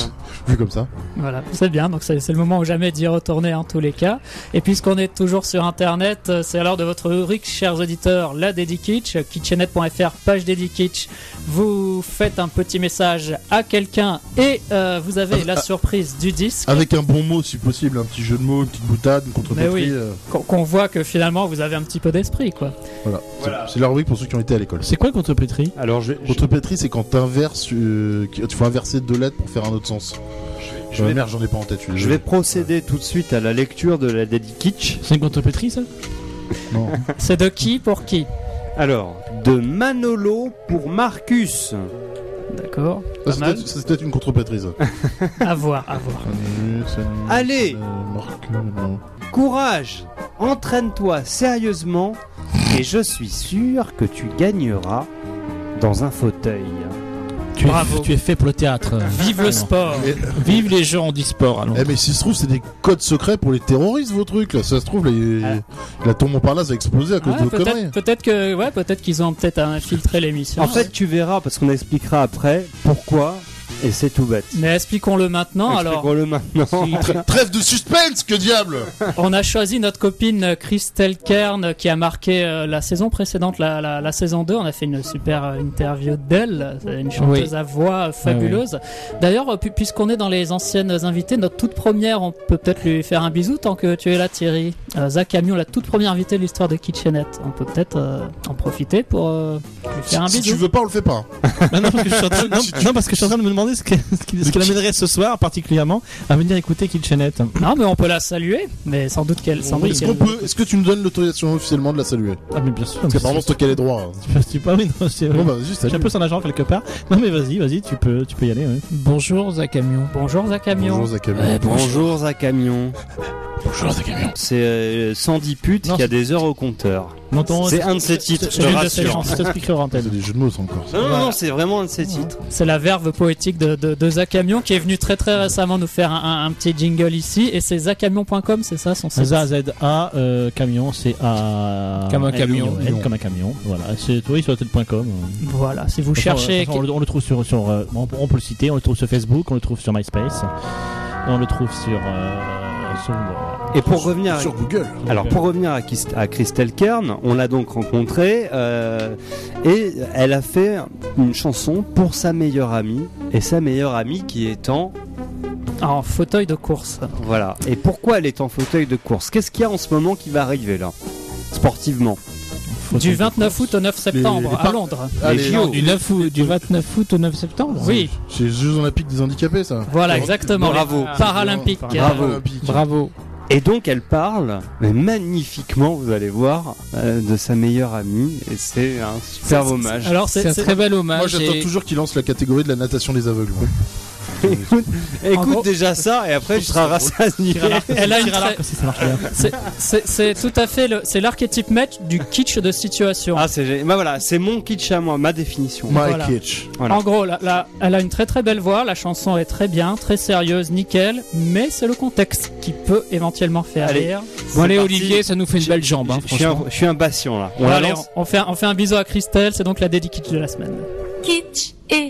Vu comme ça. Voilà, c'est bien, donc c'est c'est le moment ou jamais d'y retourner en tous les cas. Et puisqu'on est toujours sur internet, euh, c'est à l'heure de votre rubrique, chers auditeurs, la Dédikitsch, kitchenette point f r, page Dédikitsch. Vous faites un petit message à quelqu'un et euh, vous avez Ah, la ah, surprise du disque. Avec un bon mot, si possible, un petit jeu de mots, une petite boutade, une Mais contrepétrie. oui, euh, qu'on qu'on voit que finalement vous avez un petit peu d'esprit, quoi. Voilà. C'est- C'est la rubrique pour ceux qui ont été à l'école. C'est quoi contrepétrie? Alors, je, je, Contrepétrie, c'est quand t'inverses, euh, qu'il faut inverser deux lettres pour faire un autre sens. je Euh, vais, merde, j'en ai pas en tête. suis je désolé. vais procéder tout de suite à la lecture de la Dédikitsch. C'est une contrepétrie ça? Non. C'est de qui pour qui? Alors, de Manolo pour Marcus. D'accord, Ça, pas c'est mal. peut-être- ça, c'est peut-être une contrepétrie, ça. À voir, à voir. Allez. Euh, Marc, euh, non. Courage, entraîne-toi sérieusement et je suis sûr que tu gagneras dans un fauteuil. Tu es, Bravo. tu es fait pour le théâtre. Vive le sport. Eh, Vive les gens en e-sport. allons. eh, mais si se trouve, c'est des codes secrets pour les terroristes, vos trucs, là. Ça se trouve, là, il- la tour Montparnasse va exploser à cause Ouais, de vos conneries. peut-être, peut-être que, ouais, peut-être qu'ils ont peut-être infiltré l'émission. En fait, tu verras parce qu'on expliquera après pourquoi Et c'est tout bête. Mais expliquons-le maintenant. Alors, Expliquons-le maintenant. Trêve de suspense, que diable! on a choisi notre copine Christelle Kern qui a marqué euh, la saison précédente, la, la, la saison deux. On a fait une super euh, interview d'elle, une chanteuse Oui. à voix euh, fabuleuse. D'ailleurs, euh, pu- puisqu'on est dans les anciennes invités, notre toute première, on peut peut-être lui faire un bisou tant que tu es là, Thierry. Euh, Zach Camion, la toute première invitée de l'histoire de Kitchenette. On peut peut-être euh, en profiter pour euh, lui faire un Si bisou. tu veux pas, on le fait pas. Bah non, parce que je suis en train, non, non, parce que je suis en train de me demander ce que- ce qui- ce qu'elle amènerait ce soir, particulièrement, à venir écouter Kitchenette. Non, mais on peut la saluer. Mais sans doute qu'elle. Sans doute Est-ce qu'elle- qu'on peut, est-ce que tu nous donnes l'autorisation officiellement de la saluer? Ah, mais bien sûr. Parce qu'apparemment, c'est toi qui as les droits. Je sais pas, oui, non, c'est. Bon, bah, vas-y, J'ai un salut. peu son agent quelque part. Non, mais vas-y, vas-y, tu peux, tu peux y aller. Ouais. Bonjour Zach Camion. Bonjour Zach Camion. Bonjour, Zach Camion. Ouais, bonjour Zach Camion. Bonjour, Zach Camion. C'est euh, Sandy Pute Non, qui a c'est- des heures au compteur. Non, ton- C'est un de ses titres, c'est je te l'une de ses rassure. chansons. Je t'expliquerai en C'est antenne. des jeux de mots, ça, encore. Non, non, non, c'est vraiment un de ses titres. C'est la verve poétique de, de, de Zach Camion qui est venu très très récemment nous faire un, un, un petit jingle ici. Et c'est zach camion point com, c'est ça son site? Z A Z A euh, camion, c'est A Comme un camion. N comme un camion. Voilà, c'est oui sur hotel point com. Voilà, si vous De toute façon, cherchez. de toute façon, on, le, on le trouve sur, sur euh, on, on peut le citer, on le trouve sur Facebook, on le trouve sur MySpace, on le trouve sur, euh, sur Et pour revenir, Sur Google. alors pour revenir à, Kis- à Christelle Kern, on l'a donc rencontrée euh, et elle a fait une chanson pour sa meilleure amie et sa meilleure amie qui est en En fauteuil de course. voilà. Et pourquoi elle est en fauteuil de course? Qu'est-ce qu'il y a en ce moment qui va arriver là, sportivement? Du vingt-neuf août au neuf septembre les à par- Londres. Ah, Les les- J O. Du, neuf août, du vingt-neuf août au neuf septembre. Oui, C'est les Jeux Olympiques des handicapés, ça. voilà, exactement. Bravo. Les Paralympiques. Bravo. Olympiques. Bravo. Et donc elle parle, mais magnifiquement, vous allez voir, euh, de sa meilleure amie et c'est un super hommage. Alors C'est c'est un c'est- très bel hommage. Moi, j'attends et- toujours qu'il lance la catégorie de la natation des aveugles. moi. écoute écoute gros- déjà ça et après tu seras rassasié. Elle a une Tire à l'arc très- aussi, ça marche bien. c'est- c'est c'est tout à fait le, c'est l'archétype match du kitsch de situation. Ah c'est gé- bah voilà, c'est mon kitsch à moi, ma définition. My Voilà. Kitsch. Voilà. En gros, la- la- elle a une très très belle voix, la chanson est très bien, très sérieuse, nickel, mais c'est le contexte qui peut éventuellement faire Allez. rire. Bon, allez, parti. Olivier, ça nous fait une belle jambe, hein, Je suis un- franchement. je suis impatient là. On Bon, la allez, lance. on, on fait, un- on fait un bisou à Christelle, c'est donc la dédicace de la semaine. Kitsch et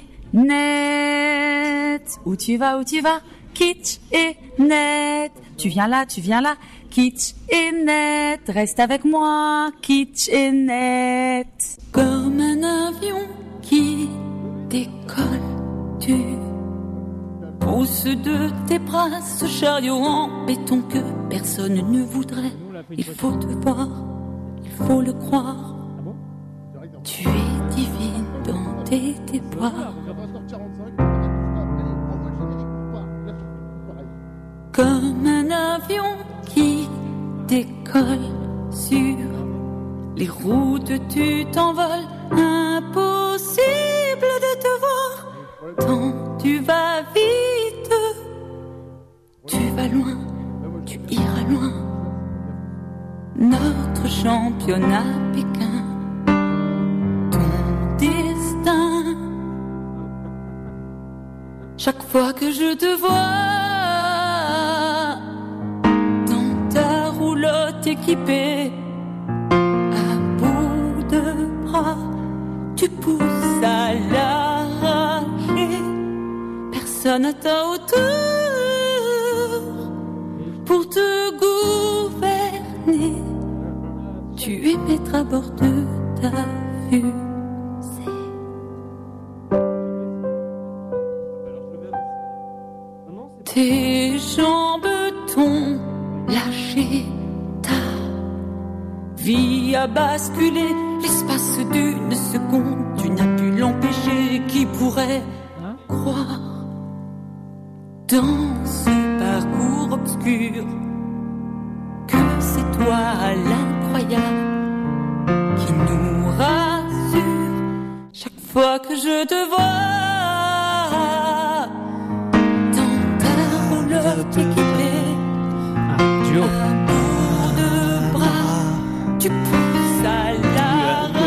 net. Où tu vas, où tu vas? Kitsch et net. Tu viens là, tu viens là. Kitsch et net. Reste avec moi. Kitsch et net. Comme un avion qui décolle, tu pousses de tes bras ce chariot en béton que personne ne voudrait. Il faut te voir, il faut le croire. Tu es divine dans tes déboires. Comme un avion qui décolle sur les routes, tu t'envoles. Impossible de te voir tant tu vas vite. Tu vas loin, tu iras loin. Notre championnat Pékin, ton destin. Chaque fois que je te vois dans ta roulotte équipée, à bout de bras, tu pousses à l'arracher. Personne à ta hauteur pour te gouverner. Tu es maître à bord de ta fusée. Tes jambes t'ont lâché, ta vie a basculé. L'espace d'une seconde, tu n'as pu l'empêcher. Qui pourrait croire dans ce parcours obscur que c'est toi l'incroyable qui nous rassure. Chaque fois que je te vois dans ta roulotte équipée, Un duo. à bout de bras, tu pousses à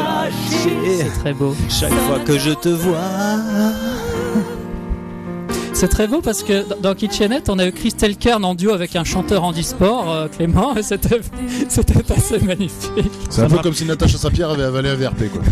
l'arracher. C'est très beau. Chaque fois que je te vois. C'est très beau parce que dans Kitchenette, on a eu Christelle Kern en duo avec un chanteur handisport, euh, Clément, et c'était, c'était assez magnifique. C'est un peu comme si Natacha Saint-Pierre avait avalé un V R P, quoi.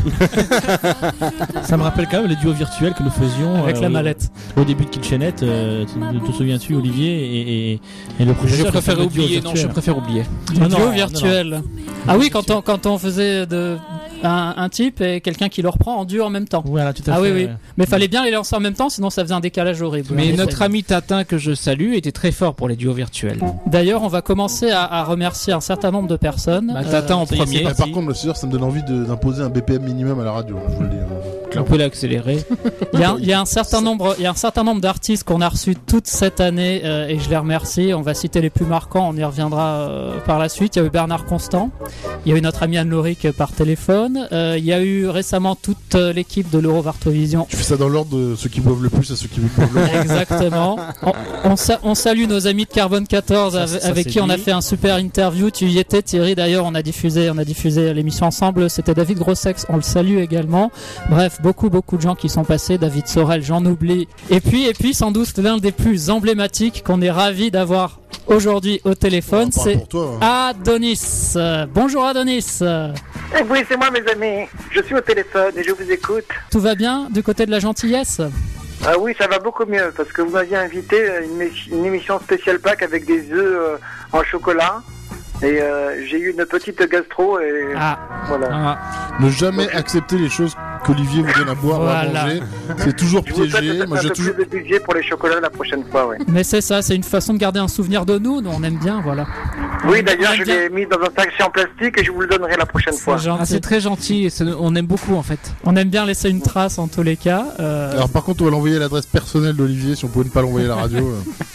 Ça me rappelle quand même les duos virtuels que nous faisions avec euh, la au, mallette. Au début de Kitchenette, euh, te, te souviens-tu, Olivier et, et, et le professeur. Je préfère oublier. Non, je préfère oublier. Le duo virtuel. Ah oui, quand on quand on faisait de un, un type et quelqu'un qui le reprend en duo en même temps. Voilà, tout à ah fait. oui, oui. Ouais. Mais fallait bien les lancer en même temps, sinon ça faisait un décalage horrible. Mais notre ami Tatin, que je salue, était très fort pour les duos virtuels. D'ailleurs, on va commencer à, à remercier un certain nombre de personnes. Bah, Tatin euh, en premier. Bah, par contre, le ça me donne envie de, d'imposer un B P M minimum à la radio. Je vous le dis. On peut l'accélérer. Il y a, il y a un certain nombre, il y a un certain nombre d'artistes qu'on a reçus toute cette année euh, et je les remercie. On va citer les plus marquants, on y reviendra euh, par la suite. Il y a eu Bernard Constant, il y a eu notre ami Anne Loric par téléphone. Euh, il y a eu récemment toute euh, l'équipe de l'Eurovartovision. Tu fais ça dans l'ordre de ceux qui boivent le plus et ceux qui boivent le moins. Exactement. On, on, sa, on salue nos amis de Carbone quatorze ça, avec, ça, avec qui dit. On a fait un super interview. Tu y étais, Thierry. D'ailleurs, on a diffusé, on a diffusé l'émission ensemble. C'était David Grossex. On le salue également. Bref, beaucoup, beaucoup de gens qui sont passés. David Sorel, j'en oublie. Et puis, et puis, sans doute l'un des plus emblématiques qu'on est ravi d'avoir aujourd'hui au téléphone, ah, c'est toi, hein. Adonis. Euh, bonjour Adonis. Eh oui, c'est moi, mes amis. Je suis au téléphone et je vous écoute. Tout va bien du côté de la gentillesse? Ah oui, ça va beaucoup mieux parce que vous m'aviez invité à une, une émission spéciale Pâques avec des œufs euh, en chocolat. Et euh, j'ai eu une petite gastro et ah. voilà. Ah. Ne jamais accepter les choses qu'Olivier vous donne à boire voilà. ou à manger. C'est toujours je piégé. Moi, j'ai toujours plus de budget pour les chocolats la prochaine fois, ouais. Mais c'est ça, c'est une façon de garder un souvenir de nous. Nous, on aime bien, voilà. Oui, d'ailleurs, je l'ai mis dans un sachet en plastique et je vous le donnerai la prochaine c'est fois. Ah, c'est très gentil. C'est, on aime beaucoup en fait. On aime bien laisser une trace en tous les cas. Euh... Alors par contre, on va l'envoyer à l'adresse personnelle d'Olivier si on pouvait ne pas l'envoyer à la radio.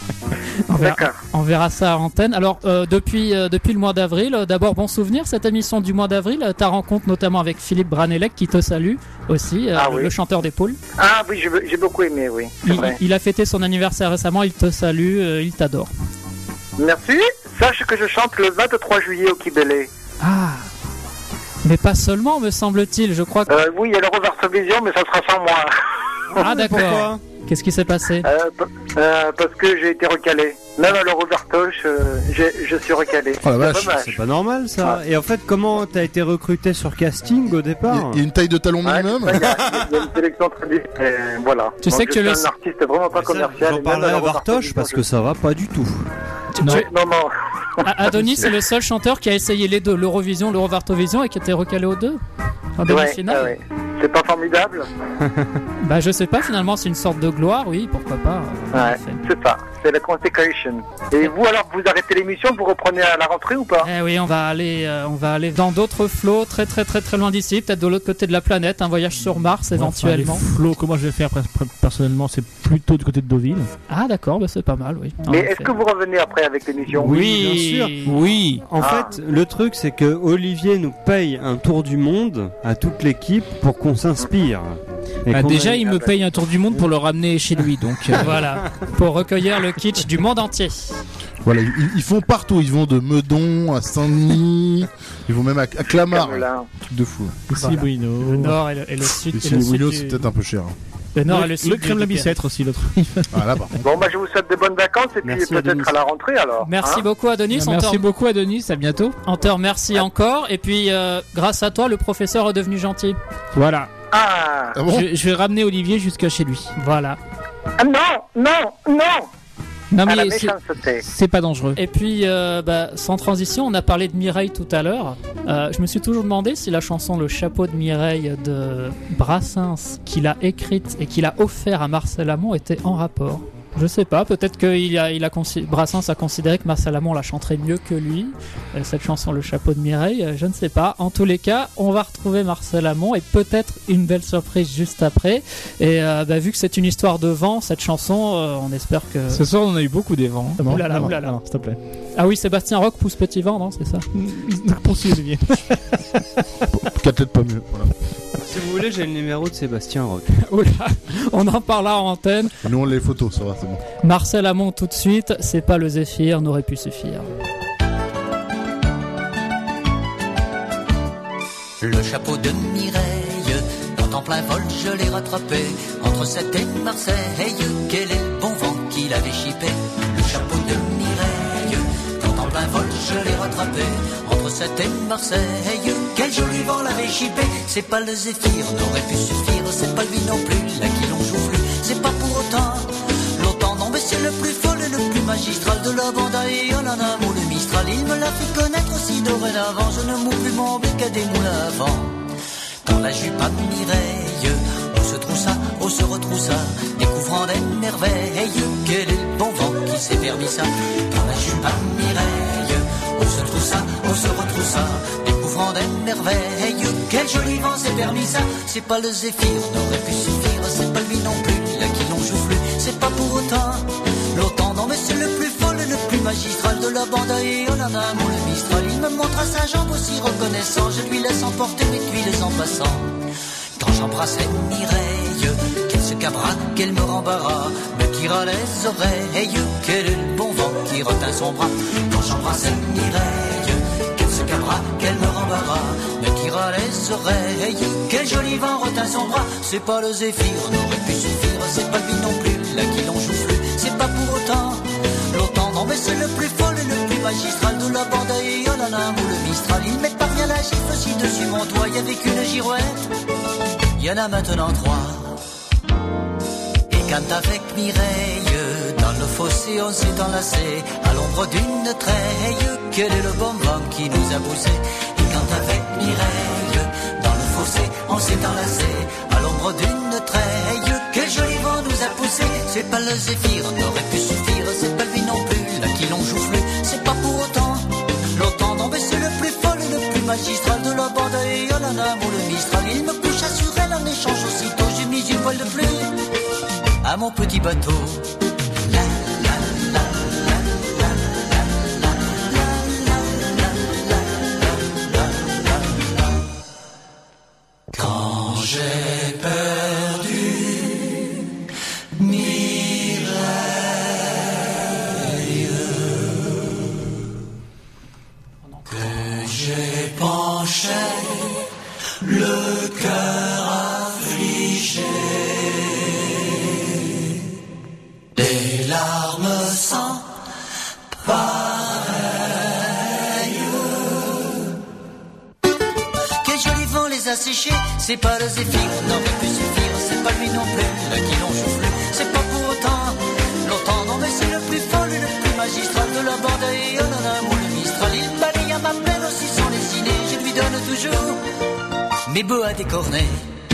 on, verra, on verra ça à antenne. Alors euh, depuis euh, depuis le mois d'avril, euh, d'abord bon souvenir cette émission du mois d'avril. Euh, ta rencontre notamment avec Philippe Branelec qui te salue aussi, euh, ah, oui. le chanteur des Poules. Ah oui, j'ai, j'ai beaucoup aimé, oui. Il, il a fêté son anniversaire récemment. Il te salue, euh, il t'adore. Merci. Sache que je chante le vingt-trois juillet au Kibélé. Ah. Mais pas seulement, me semble-t-il. Je crois que. Euh, oui, il y a l'Eurovartovision, mais ça sera sans moi. Ah d'accord. Pourquoi ? Qu'est-ce qui s'est passé ? euh, p- euh, Parce que j'ai été recalé. Même à l'Eurovartoche, euh, je suis recalé. Oh la vache, c'est pas normal ça. Ouais. Et en fait, comment t'as été recruté sur casting au départ ? Il y a une taille de talon minimum ? Il ouais, y, y, y a une sélection très vite. Et voilà. Tu Donc, sais que je le... suis un artiste vraiment pas commercial. J'en parlerai à Vartoche parce que ça va pas du tout. Non, non, non. Adonis, c'est le seul chanteur qui a essayé les deux, l'Eurovision, l'Eurovartovision, et qui était recalé aux deux en demi-finale. Ouais, ouais. C'est pas formidable. Bah je sais pas, finalement c'est une sorte de gloire, oui, pourquoi pas. Ouais, c'est ça, c'est la consecration. Et vous alors, vous arrêtez l'émission, vous reprenez à la rentrée ou pas ? Eh oui, on va aller, euh, on va aller dans d'autres flots, très très très très loin d'ici, peut-être de l'autre côté de la planète, un voyage sur Mars éventuellement. Enfin, les flots, comment je vais faire personnellement, c'est plutôt du côté de Deauville. Ah d'accord, bah, c'est pas mal, oui. Mais est-ce fait. que vous revenez après avec l'émission ? Oui, oui, bien sûr. Oui. En ah. fait, le truc c'est que Olivier nous paye un tour du monde à toute l'équipe pour qu'on s'inspire. Ah, déjà, a... il me paye un tour du monde pour le ramener chez lui, donc euh... voilà, pour recueillir le kitsch du monde entier. Voilà, ils, ils font partout. Ils vont de Meudon à Saint-Denis, ils vont même à, à Clamart, truc de fou. Ici, voilà. Bruno. Le nord et le, et le sud. Ici, le Bruno, c'est peut-être un peu cher. Le nord le, et le sud. Le crème la Bicêtre aussi, l'autre. Ah, là, bon, bah, je vous souhaite de bonnes vacances et puis Merci peut-être Adonis. À la rentrée alors. Merci hein beaucoup, Adonis. Merci, Merci beaucoup, Adonis. À bientôt. On te remercie ah. encore. Et puis, euh, grâce à toi, le professeur est devenu gentil. Voilà. Ah, ah bon je, je vais ramener Olivier jusqu'à chez lui. Voilà. Ah, non, non, non. Non mais c'est, c'est pas dangereux. Et puis, euh, bah, sans transition, on a parlé de Mireille tout à l'heure. Euh, je me suis toujours demandé si la chanson Le Chapeau de Mireille de Brassens, qu'il a écrite et qu'il a offert à Marcel Amont, était en rapport. Je sais pas, peut-être que il a, il a consi- Brassens a considéré que Marcel Amont la chanterait mieux que lui. Euh, cette chanson Le Chapeau de Mireille, euh, je ne sais pas. En tous les cas, on va retrouver Marcel Amont et peut-être une belle surprise juste après. Et euh, bah, vu que c'est une histoire de vent, cette chanson, euh, on espère que... Ce soir, on a eu beaucoup des vents. Hein. Oulala, non, oulala. Non, non, s'il te plaît. Ah oui, Sébastien Roch pousse petit vent, non, c'est ça? Poursuis, Olivier. Quatre lettres pas mieux, voilà. Si vous voulez, j'ai le numéro de Sébastien Roch. Oula, on en parlera en antenne. Nous on a les photos, ça va, c'est bon. Marcel Amont tout de suite, c'est pas le Zéphyr, n'aurait pu suffire. Le chapeau de Mireille, dans quand en plein vol je l'ai rattrapé. Entre Sète et Marseille, quel est le bon vent qu'il avait chippé. Le chapeau de Mireille, quand en plein vol je l'ai rattrapé. Entre Sète et Marseille, quel joli vent l'avait chippé. C'est pas le zéphyr, n'aurait pu suffire. C'est pas lui non plus, là qui l'on joue plus. C'est pas pour autant longtemps, non mais c'est le plus fol et le plus magistral de la bande à Yolana ou le Mistral. Il me l'a fait connaître aussi dorénavant. Je ne moue plus mon bec à des moulins à vent. Dans la jupe à Mireille, on se troussa, on se retroussa, découvrant des merveilles. Quel est le bon vent qui s'est permis ça. Dans la jupe à Mireille, on se troussa, on se retroussa, découvrant des merveilles. Quel joli vent s'est permis ça. C'est pas le zéphyr, n'aurait pu suffire. C'est pas lui non plus, là qui l'on joue plus. C'est pas pour autant longtemps, non mais c'est le plus fol et le plus magistral de la bande à Yolana ou le Mistral. Il me montra sa jambe aussi reconnaissant. Je lui laisse emporter mes tuiles en passant. Quand j'embrassais Mireille, qu'elle se cabra, qu'elle me rembarra, me tira les oreilles. Quel est le bon vent qui retint son bras. Quand j'embrassais Mireille, qu'elle se cabra, qu'elle me rembarra, me tira les oreilles. Quel joli vent retint son bras. C'est pas le zéphyr, n'aurait pu suffire. C'est pas lui non plus, là qui l'on joue plus. C'est pas pour autant longtemps, non mais c'est le plus fol et le plus magistral de la bande à Yolana ou le Mistral. Il m'épargna la gifle aussi dessus mon toit. Il y avait qu'une girouette, il y en a maintenant trois. Et quand avec Mireille, dans le fossé on s'est enlacé, à l'ombre d'une treille, quel est le bon vent qui nous a poussé. Et quand avec Mireille, dans le fossé on s'est enlacé, à l'ombre d'une treille, quel joli vent nous a poussé. C'est pas le zéphyr, n'aurait pu suffire. C'est pas lui non plus, là qui l'on joue plus. C'est pas pour autant longtemps, non mais c'est le plus fol et le plus magistral de la bande à Yolana ou le Mistral. Il me couche sur elle en échange aussitôt. J'ai mis une voile de plus à mon petit bateau. La, la, la, la, la, la, la, la, la, la, la. Quand j'ai perdu Mireille, que j'ai penché le cœur affligé, des larmes sans pareilles. Quel joli vent les a séchés. C'est pas le zéphyr, n'aurait pu suffire. C'est pas lui non plus, là qui l'on joue plus. C'est pas pour autant longtemps, non mais c'est le plus fol et le plus magistral de la bande à Yolana ou le Mistral. Il balaye à ma peine aussi sans lésiner. Je lui donne toujours mes bœufs à décorner.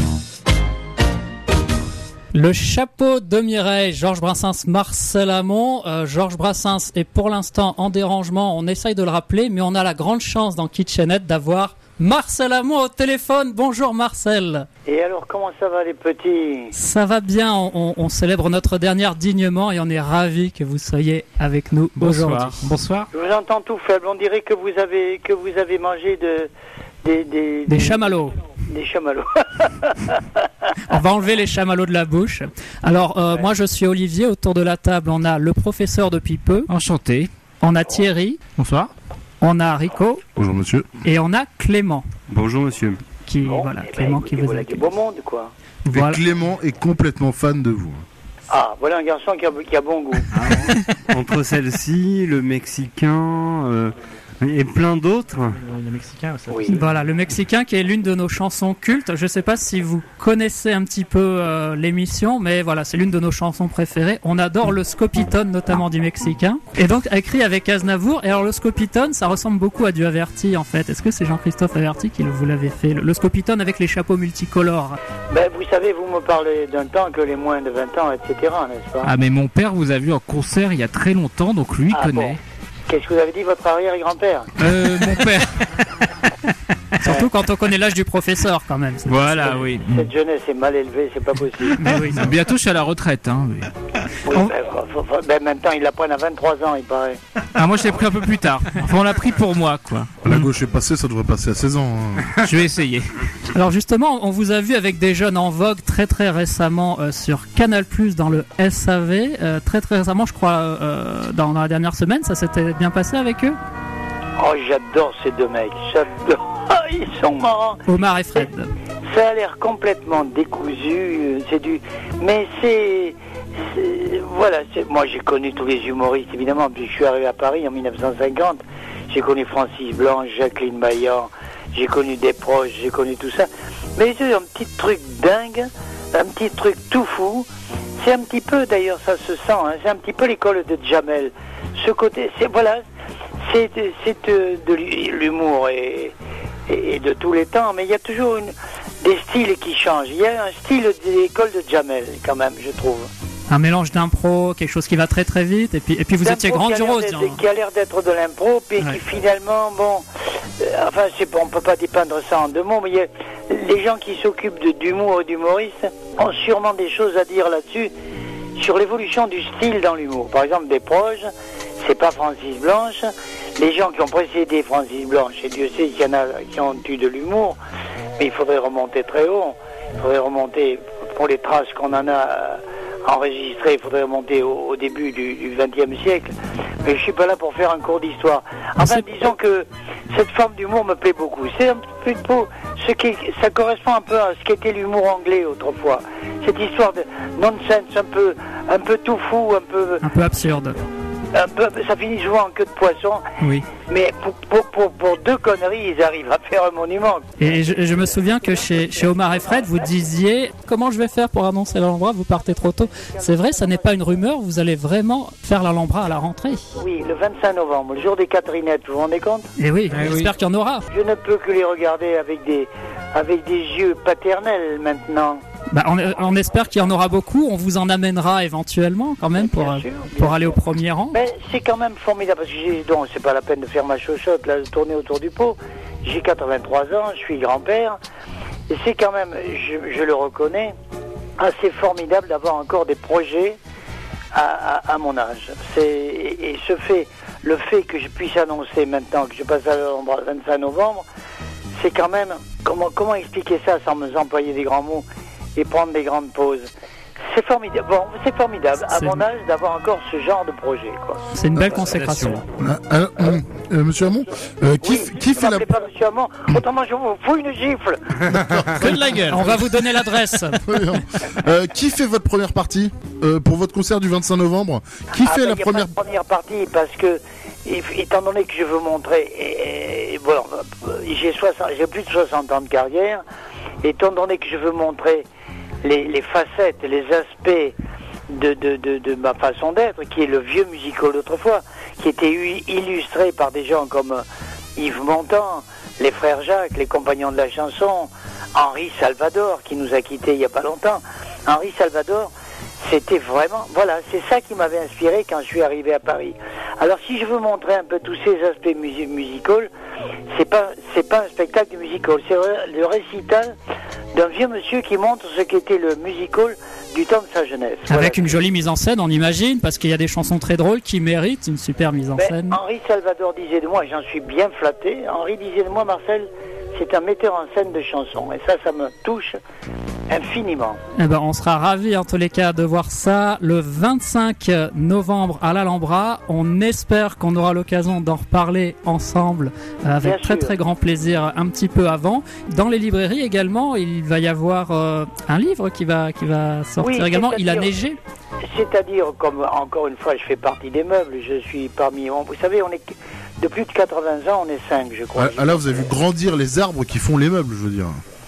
Le chapeau de Mireille, Georges Brassens, Marcel Amont. Euh, Georges Brassens est pour l'instant en dérangement, on essaye de le rappeler, mais on a la grande chance dans Kitchenette d'avoir Marcel Amont au téléphone. Bonjour Marcel. Et alors comment ça va les petits? Ça va bien, on, on, on célèbre notre dernière dignement et on est ravis que vous soyez avec nous aujourd'hui. Bonsoir. Je vous entends tout faible, on dirait que vous avez, que vous avez mangé de, des, des, des, des chamallows. Des chamallows. On va enlever les chamallows de la bouche. Alors, euh, ouais. Moi, je suis Olivier. Autour de la table, on a le professeur depuis peu. Enchanté. On a Thierry. Bonsoir. On a Rico. Bonjour, monsieur. Et on a Clément. Bonjour, monsieur. Qui, bon, voilà, eh Clément ben, qui vous voilà du beau monde, quoi. Voilà. Et Clément est complètement fan de vous. Ah, voilà un garçon qui a, qui a bon goût. Entre celle-ci, le Mexicain... Euh... Et plein d'autres. Le Mexicain, ça oui. Voilà, le Mexicain qui est l'une de nos chansons cultes. Je ne sais pas si vous connaissez un petit peu euh, l'émission, mais voilà, c'est l'une de nos chansons préférées. On adore le Scopitone, notamment du Mexicain. Et donc, écrit avec Aznavour. Et alors, le Scopitone, ça ressemble beaucoup à du Averti, en fait. Est-ce que c'est Jean-Christophe Averti qui vous l'avait fait? Le Scopitone avec les chapeaux multicolores. Ben, vous savez, vous me parlez d'un temps que les moins de vingt ans, et cetera, n'est-ce pas? Ah, mais mon père vous a vu en concert il y a très longtemps, donc lui ah, connaît. Bon. Qu'est-ce que vous avez dit, votre arrière-grand-père? Euh, mon père. Surtout quand on connaît l'âge du professeur, quand même. Voilà, cette, oui. Cette jeunesse est mal élevée, c'est pas possible. Mais oui, bientôt je suis à la retraite. Hein, mais... Oui, on... ben, faut, faut, ben, maintenant, ils la prennent à vingt-trois ans, il paraît. Ah, moi, je l'ai pris un peu plus tard. Enfin, on l'a pris pour moi, quoi. La gauche est passée, ça devrait passer à seize ans. Hein. Je vais essayer. Alors, justement, on vous a vu avec des jeunes en vogue très, très récemment euh, sur Canal plus, dans le S A V. Euh, très, très récemment, je crois, euh, dans, dans la dernière semaine. Ça s'était bien passé avec eux? Oh, j'adore ces deux mecs. J'adore. Ils sont marrants. Omar et Fred. Ça a l'air complètement décousu, c'est du... Mais c'est... c'est- Voilà, c'est- moi j'ai connu tous les humoristes, évidemment, puis je suis arrivé à Paris en mille neuf cent cinquante, j'ai connu Francis Blanche, Jacqueline Maillan, j'ai connu des proches, j'ai connu tout ça. Mais c'est un petit truc dingue, un petit truc tout fou. C'est un petit peu, d'ailleurs, ça se sent, hein, c'est un petit peu l'école de Jamel. Ce côté, c'est, voilà, c'est, c'est de, de l'humour et, et de tous les temps, mais il y a toujours une, des styles qui changent. Il y a un style de l'école de Jamel, quand même, je trouve. Un mélange d'impro, quelque chose qui va très très vite, et puis, et puis vous étiez D'impro qui a l'air grandiose. d'être- hein. Qui a l'air d'être de l'impro, puis Ouais. qui finalement, bon, euh, enfin, c'est, on peut pas dépeindre ça en deux mots, mais il y a, les gens qui s'occupent de, d'humour et d'humoristes ont sûrement des choses à dire là-dessus, sur l'évolution du style dans l'humour. Par exemple, des proches, c'est pas Francis Blanche. Les gens qui ont précédé Francis Blanche, et Dieu sait qu'il y en a qui ont eu de l'humour, mais il faudrait remonter très haut. Il faudrait remonter, pour les traces qu'on en a euh, enregistrées, il faudrait remonter au, au début du vingtième siècle. Mais je suis pas là pour faire un cours d'histoire. Enfin, disons que cette forme d'humour me plaît beaucoup. C'est un peu ce qui, ça correspond un peu à ce qu'était l'humour anglais autrefois. Cette histoire de nonsense, un peu, un peu tout fou, un peu, Un peu absurde. un peu, ça finit souvent en queue de poisson. Oui. Mais pour, pour, pour, pour deux conneries, ils arrivent à faire un monument. Et je, je me souviens que chez, chez Omar et Fred, vous disiez comment je vais faire pour annoncer l'Alhambra, vous partez trop tôt. C'est vrai, ça n'est pas une rumeur, vous allez vraiment faire l'Alhambra à la rentrée. Oui, le vingt-cinq novembre, le jour des Catherinettes, vous vous rendez compte? Et oui, j'espère qu'il y en aura. Je ne peux que les regarder avec des, avec des yeux paternels maintenant. Bah, on, on espère qu'il y en aura beaucoup, on vous en amènera éventuellement quand même pour, pour aller au premier rang. Mais c'est quand même formidable, parce que j'ai, donc c'est pas la peine de faire ma chochotte, là, de tourner autour du pot. J'ai quatre-vingt-trois ans, je suis grand-père, et c'est quand même, je, je le reconnais, assez formidable d'avoir encore des projets à, à, à mon âge. C'est, et, et ce fait, le fait que je puisse annoncer maintenant que je passe à l'Alhambra le vingt-cinq novembre, c'est quand même, comment, comment expliquer ça sans me employer des grands mots et prendre des grandes pauses? C'est formidable. Bon, c'est formidable à C'est- mon âge d'avoir encore ce genre de projet, quoi. C'est une belle consécration. Ah, ah, hum, euh, Monsieur Hamon, euh, qui, f- qui Ne fait la... m'appelez pas Monsieur Hamon, autrement je vous fous une gifle. Que de la gueule. On va vous donner l'adresse. Euh, qui fait votre première partie euh, pour votre concert du vingt-cinq novembre? Qui Ah fait ben, la y a première... pas de première partie parce que, et- étant donné que je veux montrer, et, et, bon, euh, j'ai, soixante j'ai plus de soixante ans de carrière, étant donné que je veux montrer les, les facettes, les aspects de, de, de, de ma façon d'être, qui est le vieux musical d'autrefois, qui était u- illustré par des gens comme euh, Yves Montand, les frères Jacques, les compagnons de la chanson, Henri Salvador, qui nous a quittés il n'y a pas longtemps. Henri Salvador, c'était vraiment, voilà, c'est ça qui m'avait inspiré quand je suis arrivé à Paris. Alors si je veux montrer un peu tous ces aspects musi- musical, c'est pas, c'est pas un spectacle de musical, c'est le récital d'un vieux monsieur qui montre ce qu'était le musical du temps de sa jeunesse. Voilà. Avec une jolie mise en scène, on imagine, parce qu'il y a des chansons très drôles qui méritent une super mise en Ben, scène. Henri Salvador disait de moi, et j'en suis bien flatté, Henri disait de moi, Marcel, c'est un metteur en scène de chansons. Et ça, ça me touche infiniment. Eh ben, on sera ravis en tous les cas de voir ça le vingt-cinq novembre à l'Alhambra. On espère qu'on aura l'occasion d'en reparler ensemble euh, avec Bien très sûr. très grand plaisir un petit peu avant. Dans les librairies également, il va y avoir euh, un livre qui va, qui va sortir Oui, également. Il a c'est-à-dire- neigé. C'est-à-dire, comme encore une fois, je fais partie des meubles, je suis parmi... on- vous savez, on est de plus de quatre-vingts ans, on est cinq, je crois. Ah, ah, là, vous avez vu grandir les arbres qui font les meubles, je veux dire.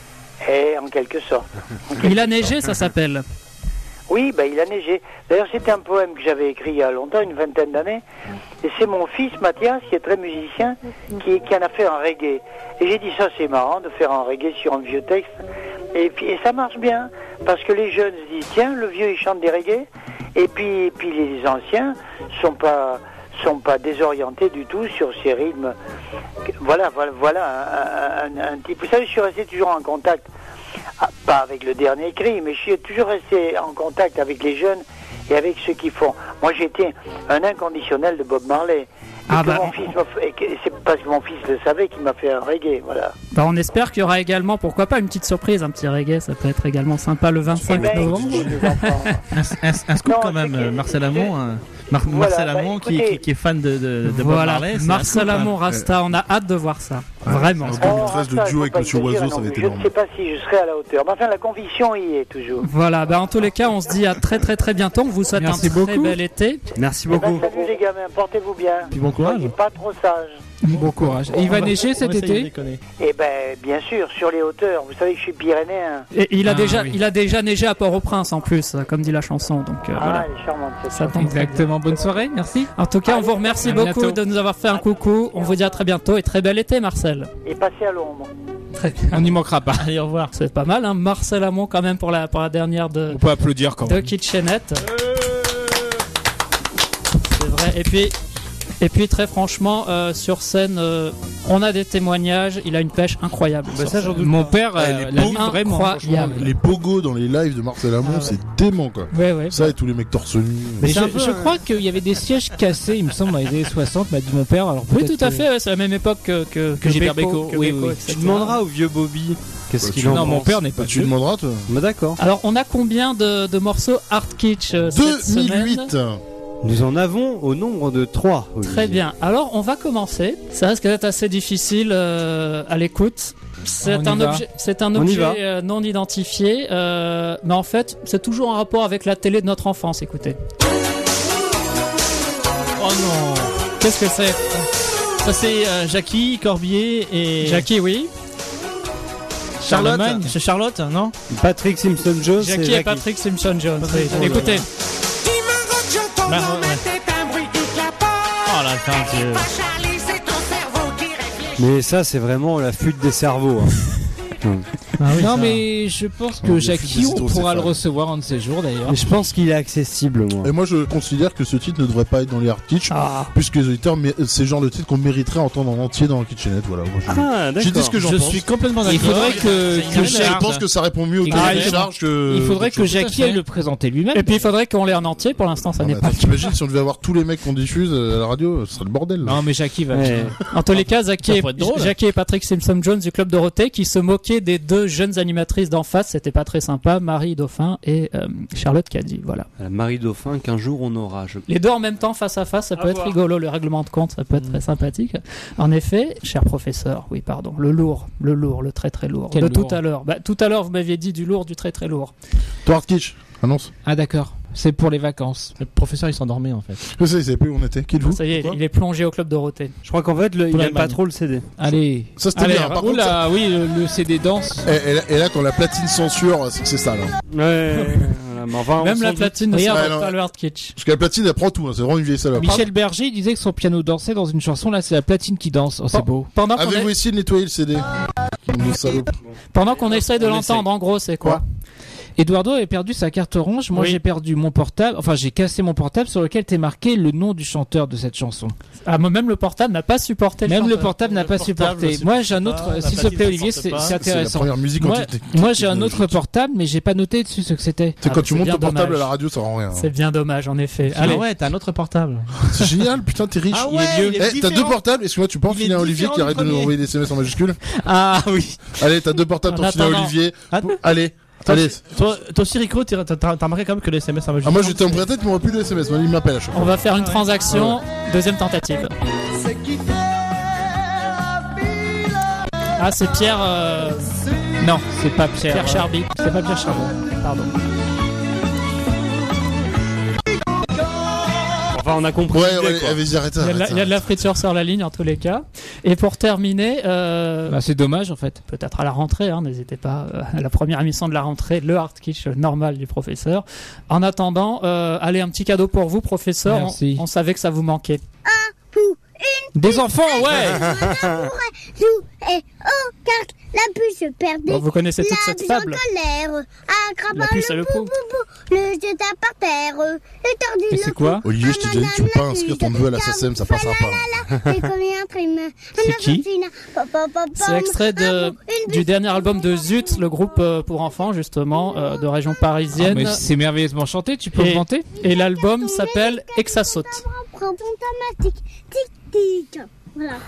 Et en quelque sorte. Il a neigé, ça s'appelle. Oui, ben, il a neigé. D'ailleurs, c'était un poème que j'avais écrit il y a longtemps, une vingtaine d'années. Et c'est mon fils, Mathias, qui est très musicien, qui, qui en a fait un reggae. Et j'ai dit, ça, c'est marrant de faire un reggae sur un vieux texte. Et, puis, et ça marche bien, parce que les jeunes se disent, tiens, le vieux, il chante des reggae. Et puis, et puis les anciens sont pas sont pas désorientés du tout sur ces rythmes. Voilà, voilà, voilà un, un, un type. Vous savez, je suis resté toujours en contact, ah, pas avec le dernier cri, mais je suis toujours resté en contact avec les jeunes et avec ceux qui font. Moi, j'étais un inconditionnel de Bob Marley. Et Ah que bah, mon fils me f- et que c'est parce que mon fils le savait qu'il m'a fait un reggae, voilà. Bah, on espère qu'il y aura également, pourquoi pas, une petite surprise, un petit reggae, ça peut être également sympa le vingt-cinq Eh ben, novembre. un, un, un scoop Non, quand même, c'est que- Marcel Amont, hein. Mar- Voilà, Marcel bah, Amont qui, écoutez- qui, qui est fan de, de, de Bob Voilà, Marley. c'est un Marcel scoop, hein. Amont, Rasta, on a hâte de voir ça. Vraiment. En deux mille treize, Oh, le ça, duo faut avec pas Monsieur exagérer Oiseau, ça non avait plus. été Je ne énorme. sais pas si je serai à la hauteur, mais enfin la conviction y est toujours. Voilà, bah en tous les cas, on se dit à très très très bientôt. On vous souhaite Merci un très beaucoup. bel été. Merci Eh ben, beaucoup. salut les gamins, portez-vous bien. Puis bon courage. Soyez pas trop sages. Bon courage. Et il va On neiger on cet essaye de été? déconner. Eh ben, bien sûr, sur les hauteurs. Vous savez que je suis pyrénéen. Et il a Ah, déjà, oui. il a déjà neigé à Port-au-Prince en plus, comme dit la chanson. Donc euh, Ah, voilà. elle est charmante cette Ça chanson. tombe très bien. Exactement. Bonne soirée. Merci. En tout cas, on vous remercie À beaucoup bientôt. de nous avoir fait un coucou. On vous dit à très bientôt et très bel été, Marcel. Et passez à l'ombre. Très bien. On n'y manquera pas. Allez, au revoir. C'est pas mal, hein. Marcel Amont quand même pour la, pour la dernière de, On peut applaudir quand de même. Kitchenette. C'est vrai. Et puis, et puis très franchement, euh, sur scène, euh, on a des témoignages. Il a une pêche incroyable. Bah, ça, j'en doute Mon pas. père Ah, euh, les l'a pauvres, vu vraiment. incroyable. Les pogos dans les lives de Marcel Amont, Ah ouais. c'est dément quoi. Ouais, ouais. Ça et tous les mecs torse nu. Mais C'est je, un peu je un- crois qu'il y avait des sièges cassés, il me semble, dans les années soixante, m'a dit mon père. Alors Oui, peut-être tout à que- fait. ouais, c'est la même époque que que, Que Gilbert Beko, Bécaud, que oui, Beko, oui. et cetera. Tu demanderas au vieux Bobby qu'est-ce Bah, qu'il tu- en Non, pense. mon père n'est pas Tu vieux. demanderas toi. Bah, d'accord. Alors, on a combien de, de morceaux Art Kitsch euh, cette semaine deux mille huit. Nous en avons au nombre de trois. Très bien. Alors, on va commencer. Ça risque d'être assez difficile euh, à l'écoute. C'est On y un va. objet, c'est un On y va. objet euh, non identifié, euh, mais en fait, c'est toujours en rapport avec la télé de notre enfance. Écoutez. Oh non. Qu'est-ce que c'est? Ça c'est euh, Jackie, Corbier et Jackie, oui. Charlotte. Charlemagne. C'est Charlotte, non? Patrick Simpson Jones. Jackie c'est et Jackie. Patrick Simpson Jones. Patrick Oui. Simpson Écoutez. Bah, ouais, ouais. Oh là, putain, Dieu. Mais ça, c'est vraiment la fuite des cerveaux. hein. Ah oui, Non, ça. mais je pense Oh, que le Jackie, fil des on pourra le hydrocéphales. recevoir un de ces jours d'ailleurs. Mais je pense qu'il est accessible, moi. Et moi je considère que ce titre ne devrait pas être dans les Hard Kitsch, Ah. puisque les auditeurs, mais c'est le genre de titre qu'on mériterait entendre en entier dans Kitchenette. Voilà. Moi, je... Ah, J'ai dit ce que j'en Je pense. suis complètement d'accord. Il faudrait que, C'est que une Je Jackie- pense que ça répond mieux au Ah, cahier des exactement. charges que. il faudrait que qu'autre chose. Jackie aille le présenter lui-même. Et puis, il faudrait qu'on l'ait en entier. Pour l'instant, ça Ah, n'est mais pas. attends, t'imagines si on devait avoir tous les mecs qu'on diffuse euh, à la radio, ce serait le bordel. Là. Non, mais Jackie va. Ouais. En tous les cas, Jackie Ça et, pourrait être drôle. Jackie et Patrick Simpson Jones du Club Dorothée qui se moquaient des deux jeunes animatrices d'en face. C'était pas très sympa. Marie Dauphin et euh, Charlotte Caddy. Voilà. La Marie Dauphin qu'un jour on aura. Je... Les deux en même temps, face à face, ça peut À être voir. rigolo. Le règlement de compte, ça peut être très sympathique. En effet, cher professeur, oui, pardon, le lourd, le lourd, le très très lourd. Quel de lourd tout à l'heure. Bah, tout à l'heure, vous m'aviez dit du lourd, du très très lourd. Toi, Hard Kitsch, annonce. Ah d'accord, c'est pour les vacances. Le professeur il s'endormait en fait. Je sais, il savait plus où on était. Qui êtes-vous Ça y est, Quoi il est plongé au Club Dorothée. Je crois qu'en fait, le- il Pour aime l'Allemagne. pas trop le C D. Allez. Ça c'était Allez, bien. Par contre, oula, oui, le, le C D danse. et, et là, et là, quand la platine censure, c'est que c'est ça là. Ouais. voilà, mais enfin, on Même s'en la doute. platine ne Regarde, supporte ouais, pas non. le hard kitsch. Parce que la platine elle prend tout, hein, c'est vraiment une vieille salope. Michel Berger il disait que son piano dansait dans une chanson, là c'est la platine qui danse. Oh, c'est beau. Pendant qu'on Avez-vous est- essayé de nettoyer le C D Une salope. pendant qu'on essaye de On l'entendre, en gros, c'est quoi? Eduardo avait perdu sa carte orange, moi Oui. j'ai perdu mon portable, enfin j'ai cassé mon portable sur lequel était marqué le nom du chanteur de cette chanson. Ah, moi, même le portable n'a pas supporté le Même le chanteur. portable n'a Le pas portable supporté. ne Moi j'ai un supporte autre, pas, la s'il te platine plaît ne Olivier, supporte c'est pas. c'est C'est la intéressant. première musique Moi, anti- moi j'ai un autre portable, mais j'ai pas noté dessus ce que c'était. C'est Ah, quand bah, tu c'est montes bien ton portable dommage. à la radio, ça rend rien. C'est bien dommage, en effet. Ah Allez, ouais, t'as un autre portable. C'est génial, putain, t'es riche. Ah Il est ouais, vieux. il est Eh, t'as deux différent. portables, excuse-moi, tu peux Il enfiler est à Olivier différent qui du arrête de nous premier. envoyer des S M S en majuscules. Ah oui. Allez, t'as deux portables, En t'enfiles à attendant. Olivier. Ah, Allez, Toi, allez. toi, toi aussi Rico, t'as t'as- t'as remarqué quand même que les S M S en Ah, moi j'étais en pré-tête, mais on aurait plus de S M S. Moi, il m'appelle à chaque on fois. va faire une transaction. Deuxième tentative. Ah, c'est Pierre. euh, Non, c'est pas Pierre. Pierre Charby. C'est pas Pierre Charbon. Pardon. Enfin, on a compris. Ouais, l'idée, ouais, quoi. vas-y, arrête Il y, a ça. de la, arrête il y a de ça. la friture sur la ligne en tous les cas. Et pour terminer, euh, Bah, c'est dommage en fait. peut-être à la rentrée, hein, n'hésitez pas, euh, à la première émission de la rentrée, le hard kitsch normal du professeur. En attendant, euh, allez, un petit cadeau pour vous, professeur. On, Merci. on savait que ça vous manquait. Des enfants, ouais. Joue et oh, car la puce perdue. Bon, vous connaissez toute La cette puce fable. en colère. Un crapaud La puce et le le pou, pou. pou, pou, le jeta par terre. Le tordu Et le c'est cou. quoi Olivier, je t'ai déjà dit, tu peux pas inscrire ton neveu à la S A C E M, ça passera pas. C'est comme un crime. C'est qui C'est extrait de, du dernier album de Zut, le groupe euh, pour enfants, justement, euh, de région Ah, parisienne. mais c'est merveilleusement chanté, tu peux Et- me vanter. Et l'album s'appelle Exasaute. Prends ton tamastic. Tic, tic. Voilà.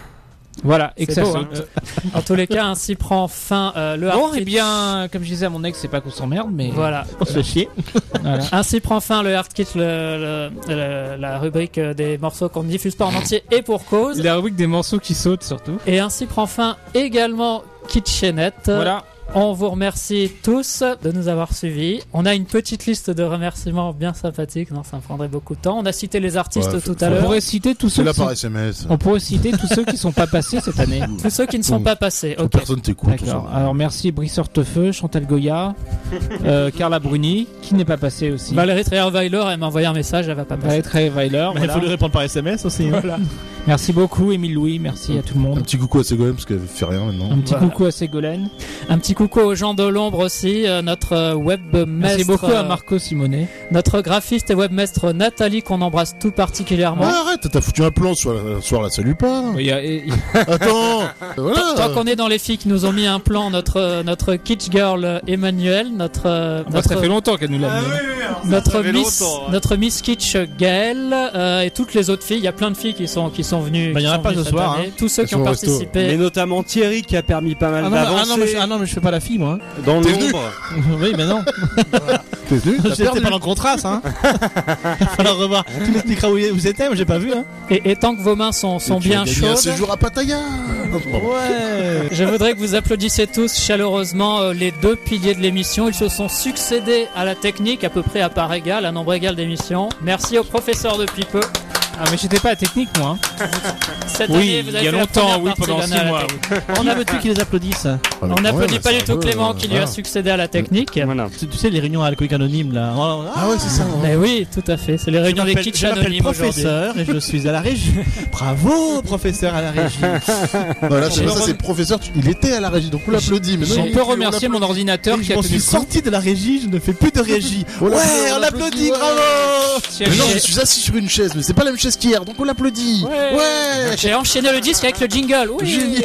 Voilà, et que C'est ça beau, saute. hein. En tous les cas, ainsi prend fin euh, le Bon, Hard et Kitsch. bien, comme je disais à mon ex, c'est pas qu'on s'emmerde, mais. Voilà. On se fait chier. Voilà. Ainsi prend fin le Hard Kitsch, le, le- le- la rubrique euh, des morceaux qu'on ne diffuse pas en entier et pour cause. La rubrique des morceaux qui sautent surtout. Et ainsi prend fin également Kitchenette. Voilà. On vous remercie tous de nous avoir suivis. On a une petite liste de remerciements bien sympathiques. Non, ça me prendrait beaucoup de temps. On a cité les artistes Ouais, tout faut- à On l'heure. pourrait citer tous C'est ceux là qui sont... par S M S. On pourrait citer tous ceux qui sont pas passés cette année. Tous ceux qui ne sont Bon. pas passés. Faut Ok. Personne t'écoute. D'accord. Alors merci Brice Hortefeux, Chantal Goya, euh, Carla Bruni, qui n'est pas passée aussi. Valérie Trierweiler, elle m'a envoyé un message, elle va pas passer. Valérie Trierweiler, Mais il voilà. faut lui répondre par S M S aussi. hein. Voilà. Merci beaucoup Émile Louis, merci à tout le Un monde. petit coucou à Ségolène parce qu'elle fait rien maintenant. Un petit Voilà. coucou à Ségolène. Un petit coucou aux gens de l'ombre aussi, euh, notre euh, webmaestre, Merci beaucoup à euh, Marco Simonet. notre graphiste et webmaestre Nathalie qu'on embrasse tout particulièrement. Ah, arrête, t'as foutu un plan, soit la, soit la salue pas. Il y a- il y Attends, voilà. Tant qu'on est dans les filles qui nous ont mis un plan, notre notre kitsch girl euh, Emmanuel, notre euh, a- notre Ça fait longtemps qu'elle nous l'a mis. notre fait Miss longtemps, hein. notre Miss Kitsch Gaëlle euh, et toutes les autres filles. Il y a plein de filles qui sont qui sont venues. Bah, il y qui en a sont pas venues ce cette soir, année. hein. Tous ceux Elles qui ont sont au resto. participé. Mais notamment Thierry qui a permis pas mal Ah non, mais- ah, d'avancer non, mais je, ah non, mais je fais pas la fille, moi. hein. dans T'es venu l'ombre. Oui, mais non. T'es venu, t'as J'étais perdu. pas dans le contrat, ça. Hein. Il va falloir revoir. Tu m'expliqueras où vous étiez, moi j'ai pas vu. Hein. Et, et tant que vos mains sont sont Et tu as bien gagné un chaudes. séjour à Pattaya. Non, c'est pas bon. Ouais. Je voudrais que vous applaudissiez tous chaleureusement euh, les deux piliers de l'émission. Ils se sont succédés à la technique à peu près à part égale, à nombre égal d'émissions. Merci au professeur depuis peu. Ah mais j'étais pas à technique moi. hein. Cette Oui, année, vous il avez y a fait la longtemps, première oui, partie pendant de l'année six à la mois, technique. On a veut-tu qui les applaudisse? Ah, mais On quand n'applaudit même, pas c'est du un tout peu, Clément euh, qui lui a voilà. succédé à la technique. Voilà. Tu, tu sais, les réunions alcooliques anonymes là. Oh, Ah ouais, c'est ça. Mais oui, tout à fait. C'est les Je réunions des m'appelle kitsch je m'appelle anonymes aujourd'hui. professeur et je suis à la régie. Bravo, professeur à la régie. Non, là, c'est ça, c'est le professeur. tu- Il était à la régie, donc on l'applaudit. Mais non, On il- peut on remercier mon l'applaudit. ordinateur Et qui je a m'en tenu suis le coup. sorti de la régie, je ne fais plus de régie. On Ouais, l'applaudit, on on l'applaudit, l'applaudit, bravo. Mais non, je suis assis sur une chaise, mais c'est pas la même chaise qu'hier, donc on l'applaudit. Ouais. Ouais. J'ai enchaîné le disque avec le jingle. Oui. Génial.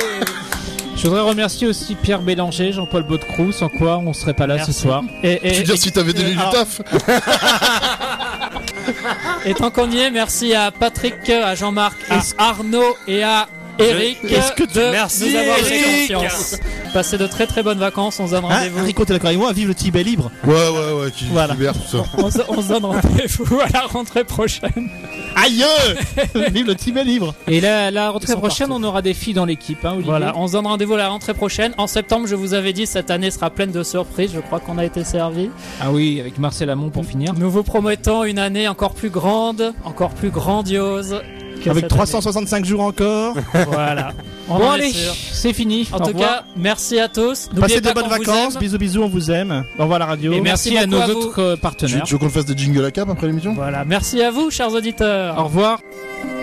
Je voudrais remercier aussi Pierre Bélanger, Jean-Paul Baudecroux, sans quoi on serait pas là Merci. ce soir. Et, Tu et, veux dire si t'avais donné du alors- taf. et tant qu'on y est, merci à Patrick, à Jean-Marc, à Arnaud et à Eric Est-ce que tu- de Merci, nous avoir fait Eric. confiance. Passez de très très bonnes vacances. On se donne Hein, rendez-vous. Rico, t'es d'accord avec moi? Vive le Tibet libre. Ouais, ouais, ouais, qui Voilà. libère tout ça. On se, on se donne rendez-vous à la rentrée prochaine. Aïe. Vive le Tibet libre. Et la, la rentrée Ils sont prochaine, partout. on aura des filles dans l'équipe, hein, Olivier. Voilà, on se donne rendez-vous à la rentrée prochaine. En septembre, je vous avais dit, cette année sera pleine de surprises. Je crois qu'on a été servi. Ah oui, avec Marcel Amont pour finir. Nous vous promettons une année encore plus grande, encore plus grandiose. que Avec cette trois cent soixante-cinq jours encore. année. Voilà. On Bon en est allez, sûr. c'est fini. En Au tout revoir. cas, merci à tous. N'oubliez Passez de pas bonnes qu'on vous vacances. aime. Bisous, bisous, on vous aime. Au revoir la radio. Et merci, Merci à nos beaucoup à vous. autres euh, Tu, partenaires. tu veux qu'on le fasse des jingles à cap après l'émission? Voilà, merci à vous, chers auditeurs. Au revoir.